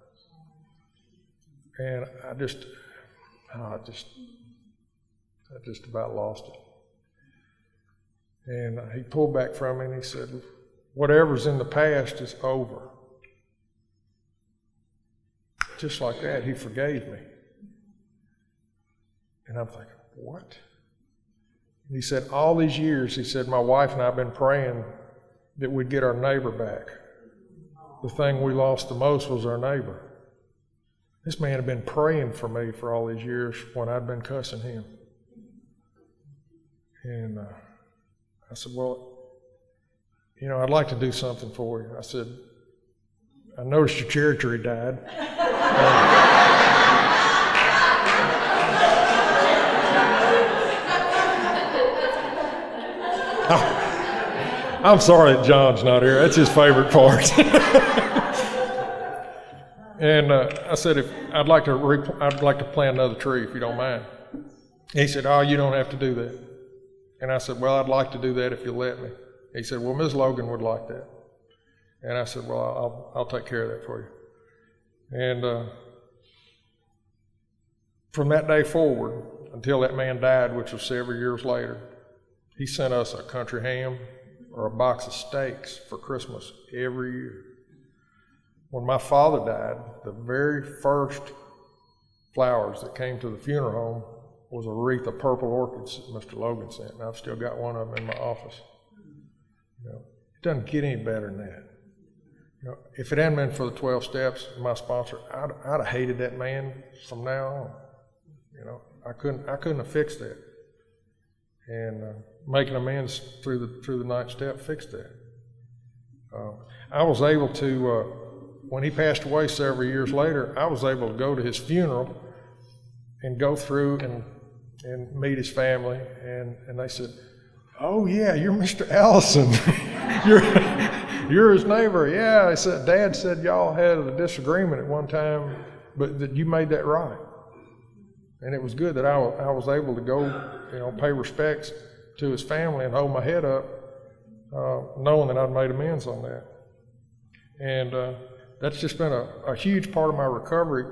And I just about lost it. And he pulled back from me and he said, whatever's in the past is over. Just like that, he forgave me. And I'm thinking, what? And he said, all these years, he said, my wife and I have been praying that we'd get our neighbor back. The thing we lost the most was our neighbor. This man had been praying for me for all these years when I'd been cussing him. And I said, well, you know, I'd like to do something for you. I said, I noticed your cherry tree died. I'm sorry that John's not here. That's his favorite part. And I said, I'd like to plant another tree if you don't mind. He said, oh, you don't have to do that. And I said, well, I'd like to do that if you'll let me. He said, well, Ms. Logan would like that. And I said, well, I'll take care of that for you. And from that day forward, until that man died, which was several years later, he sent us a country ham or a box of steaks for Christmas every year. When my father died, the very first flowers that came to the funeral home was a wreath of purple orchids that Mr. Logan sent, and I've still got one of them in my office. You know, it doesn't get any better than that. You know, if it hadn't been for the 12 steps, my sponsor, I'd have hated that man from now on. You know, I couldn't have fixed that. And making amends through the 9th step fixed that. I was able to, when he passed away several years later, I was able to go to his funeral and go through and meet his family, and they said, "Oh yeah, you're Mr. Allison. you're his neighbor." Yeah, I said, "Dad said y'all had a disagreement at one time, but that you made that right." And it was good that I was able to go, pay respects to his family and hold my head up, knowing that I'd made amends on that. And that's just been a huge part of my recovery.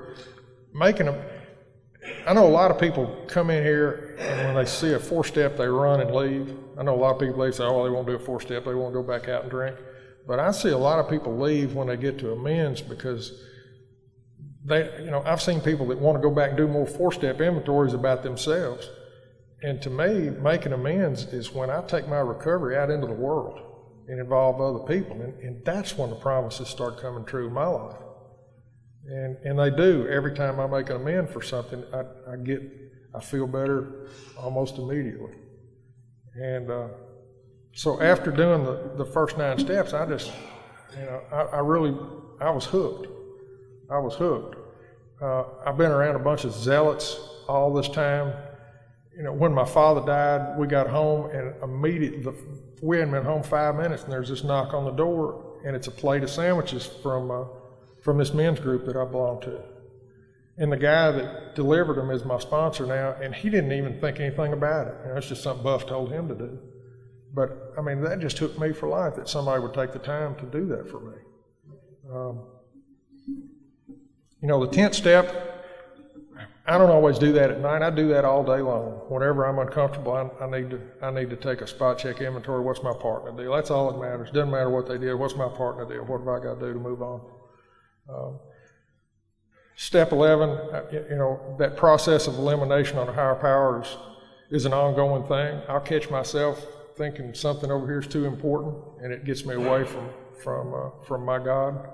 I know a lot of people come in here, and when they see a 4-step, they run and leave. I know a lot of people, they say, "Oh, they won't do a 4-step, they won't go back out and drink." But I see a lot of people leave when they get to amends because I've seen people that want to go back and do more 4-step inventories about themselves. And to me, making amends is when I take my recovery out into the world and involve other people. And that's when the promises start coming true in my life. And they do. Every time I make an amend for something, I feel better almost immediately. And so after doing the first 9 steps, I just, I was hooked. I was hooked. I've been around a bunch of zealots all this time. When my father died, we got home, and immediately, we hadn't been home 5 minutes, and there's this knock on the door, and it's a plate of sandwiches from this men's group that I belong to. And the guy that delivered them is my sponsor now, and he didn't even think anything about it. It's just something Buff told him to do. But, that just took me for life, that somebody would take the time to do that for me. The 10th step, I don't always do that at night. I do that all day long. Whenever I'm uncomfortable, I need to take a spot check inventory. What's my partner deal? That's all that matters. Doesn't matter what they did. What's my partner deal? What have I got to do to move on? Step 11, that process of elimination on a higher power is an ongoing thing. I'll catch myself thinking something over here is too important, and it gets me away from my God.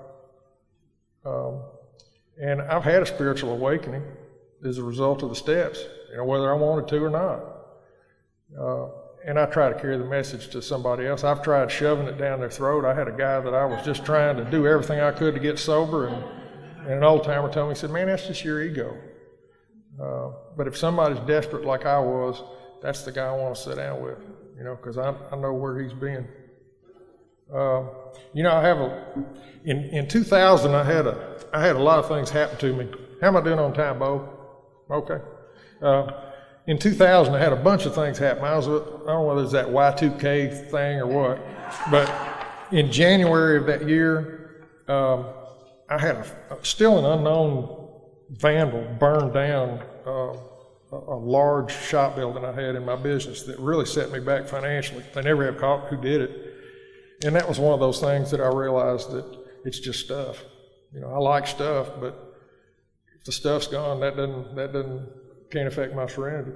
And I've had a spiritual awakening as a result of the steps, whether I wanted to or not. And I try to carry the message to somebody else. I've tried shoving it down their throat. I had a guy that I was just trying to do everything I could to get sober, and an old timer told me, he said, "Man, that's just your ego." But if somebody's desperate like I was, that's the guy I want to sit down with, because I know where he's been. I have in 2000, I had a lot of things happen to me. How am I doing on time, Bo? Okay. In 2000, I had a bunch of things happen. I don't know whether it's that Y2K thing or what, but in January of that year, I had still an unknown vandal burn down a large shop building I had in my business that really set me back financially. They never have caught who did it. And that was one of those things that I realized that it's just stuff. I like stuff, but if the stuff's gone, that can't affect my serenity.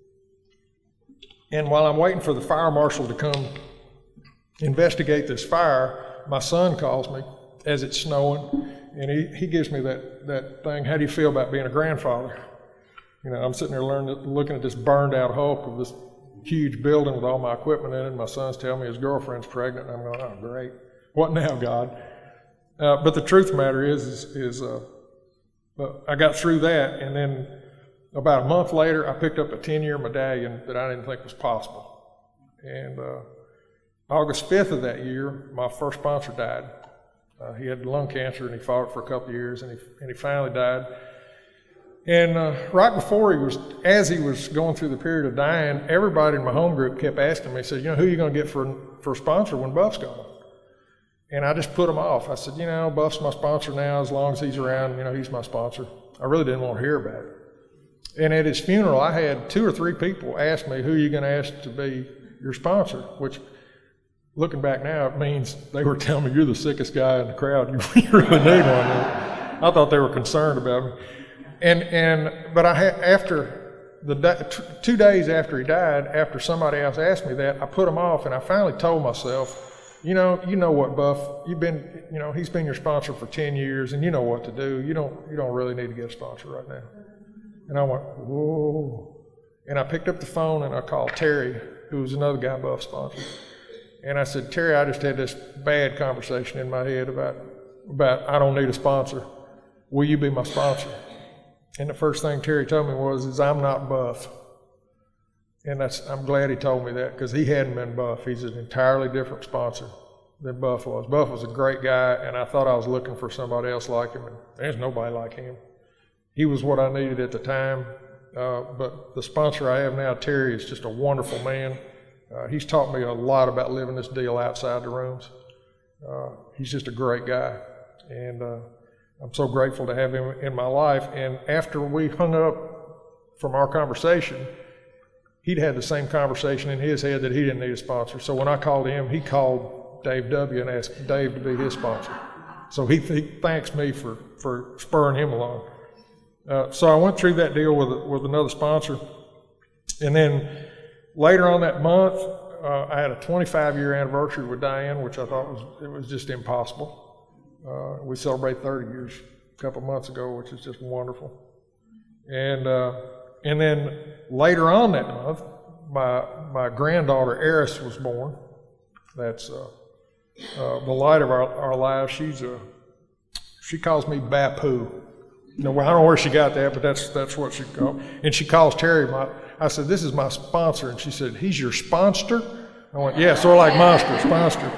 And while I'm waiting for the fire marshal to come investigate this fire, my son calls me as it's snowing, and he gives me that thing, "How do you feel about being a grandfather?" I'm sitting there looking at this burned out hulk of this huge building with all my equipment in it, and my son's telling me his girlfriend's pregnant, and I'm going, "Oh, great. What now, God?" But the truth of the matter is I got through that, and then about a month later, I picked up a 10-year medallion that I didn't think was possible. And August 5th of that year, my first sponsor died. He had lung cancer, and he fought it for a couple of years, and he finally died. And right before as he was going through the period of dying, everybody in my home group kept asking me, said, "Who are you going to get for a sponsor when Buff's gone?" And I just put them off. I said, Buff's my sponsor now. As long as he's around, he's my sponsor. I really didn't want to hear about it. And at his funeral, I had 2 or 3 people ask me, "Who are you going to ask to be your sponsor?" Which, looking back now, it means they were telling me, "You're the sickest guy in the crowd. You really need one." I thought they were concerned about me. But after 2 days after he died, after somebody else asked me that, I put him off, and I finally told myself, you know what, Buff, he's been your sponsor for 10 years, and you know what to do. You don't really need to get a sponsor right now. And I went, whoa. And I picked up the phone and I called Terry, who was another guy Buff sponsored. And I said, "Terry, I just had this bad conversation in my head about I don't need a sponsor. Will you be my sponsor?" And the first thing Terry told me was, "I'm not Buff." And I'm glad he told me that, because he hadn't been Buff. He's an entirely different sponsor than Buff was. Buff was a great guy, and I thought I was looking for somebody else like him, and there's nobody like him. He was what I needed at the time, but the sponsor I have now, Terry, is just a wonderful man. He's taught me a lot about living this deal outside the rooms. He's just a great guy, and I'm so grateful to have him in my life. And after we hung up from our conversation, he'd had the same conversation in his head that he didn't need a sponsor. So when I called him, he called Dave W. and asked Dave to be his sponsor. So he thanks me for spurring him along. So I went through that deal with another sponsor. And then later on that month, I had a 25-year anniversary with Diane, which I thought was just impossible. We celebrated 30 years a couple months ago, which is just wonderful. And then later on that month, my granddaughter Eris was born. That's the light of our lives. She calls me Bapu. I don't know where she got that, but that's what she called. And she calls Terry. I said, "This is my sponsor," and she said, "He's your sponster?" I went, "Yeah, sort of like monster, sponsor."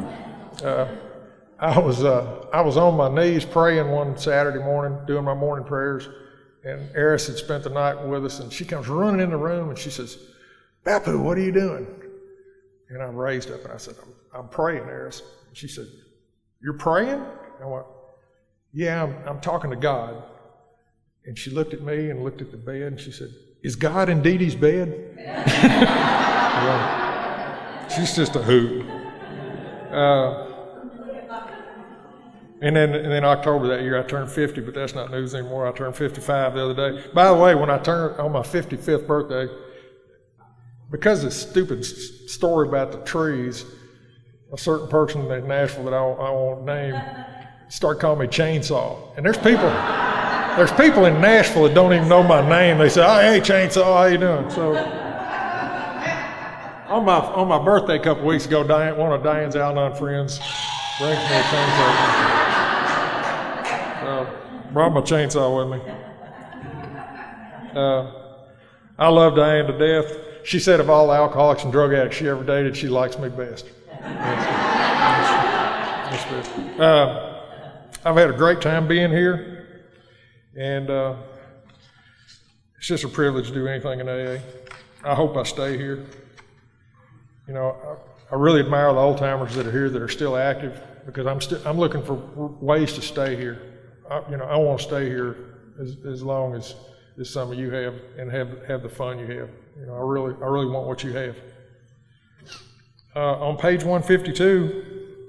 I was on my knees praying one Saturday morning, doing my morning prayers, and Eris had spent the night with us, and she comes running in the room, and she says, "Bapu, what are you doing?" And I raised up, and I said, I'm praying, Eris. And she said, "You're praying?" I went, "Yeah, I'm talking to God." And she looked at me and looked at the bed, and she said, "Is God in Dee Dee's bed?" Well, she's just a hoot. And then October that year, I turned 50, but that's not news anymore. I turned 55 the other day. By the way, when I turned on my 55th birthday, because of this stupid story about the trees, a certain person in Nashville that I won't name started calling me Chainsaw. And there's people in Nashville that don't even know my name. They say, "Oh, hey, Chainsaw, how you doing?" So on my birthday a couple weeks ago, one of Diane's Al-Anon friends brings me a chainsaw. Brought my chainsaw with me. I love Diane to death. She said of all the alcoholics and drug addicts she ever dated, she likes me best. That's good. I've had a great time being here, and it's just a privilege to do anything in AA. I hope I stay here. I really admire the old timers that are here that are still active, because I'm looking for ways to stay here. I want to stay here as long as some of you have, and have the fun you have. I really want what you have. On page 152,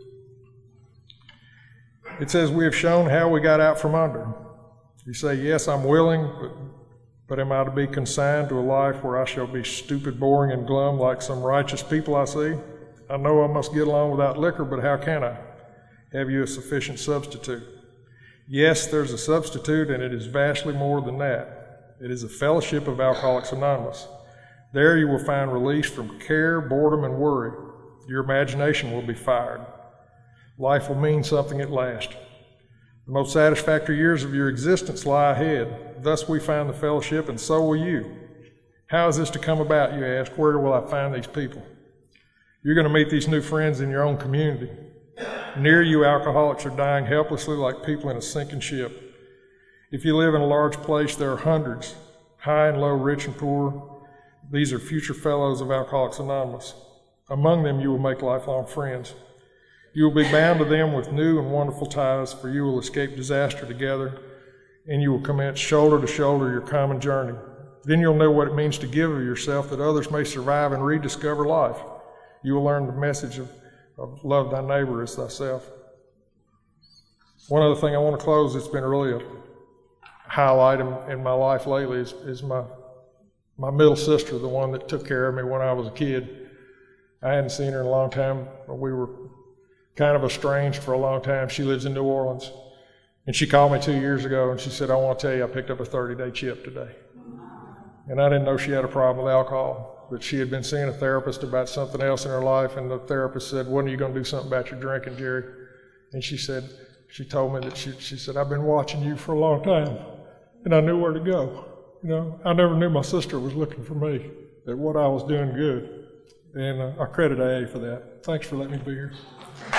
it says, "We have shown how we got out from under." You say, "Yes, I'm willing, but am I to be consigned to a life where I shall be stupid, boring, and glum like some righteous people I see? I know I must get along without liquor, but how can I? Have you a sufficient substitute?" Yes, there's a substitute, and it is vastly more than that. It is a fellowship of Alcoholics Anonymous. There you will find release from care, boredom, and worry. Your imagination will be fired. Life will mean something at last. The most satisfactory years of your existence lie ahead. Thus we find the fellowship, and so will you. How is this to come about, you ask? Where will I find these people? You're going to meet these new friends in your own community. Near you, alcoholics are dying helplessly like people in a sinking ship. If you live in a large place, there are hundreds, high and low, rich and poor. These are future fellows of Alcoholics Anonymous. Among them, you will make lifelong friends. You will be bound to them with new and wonderful ties, for you will escape disaster together, and you will commence shoulder to shoulder your common journey. Then you'll know what it means to give of yourself, that others may survive and rediscover life. You will learn the message of love thy neighbor as thyself. One other thing I want to close, it's been really a highlight in my life lately, is my middle sister, the one that took care of me when I was a kid. I hadn't seen her in a long time, but we were kind of estranged for a long time. She lives in New Orleans, and she called me 2 years ago, and she said, "I want to tell you I picked up a 30-day chip today." And I didn't know she had a problem with alcohol, but she had been seeing a therapist about something else in her life, and the therapist said, "When are you going to do something about your drinking, Jerry?" And she told me that she said, "I've been watching you for a long time, and I knew where to go. I never knew my sister was looking for me. that what I was doing good. And I credit AA for that. Thanks for letting me be here.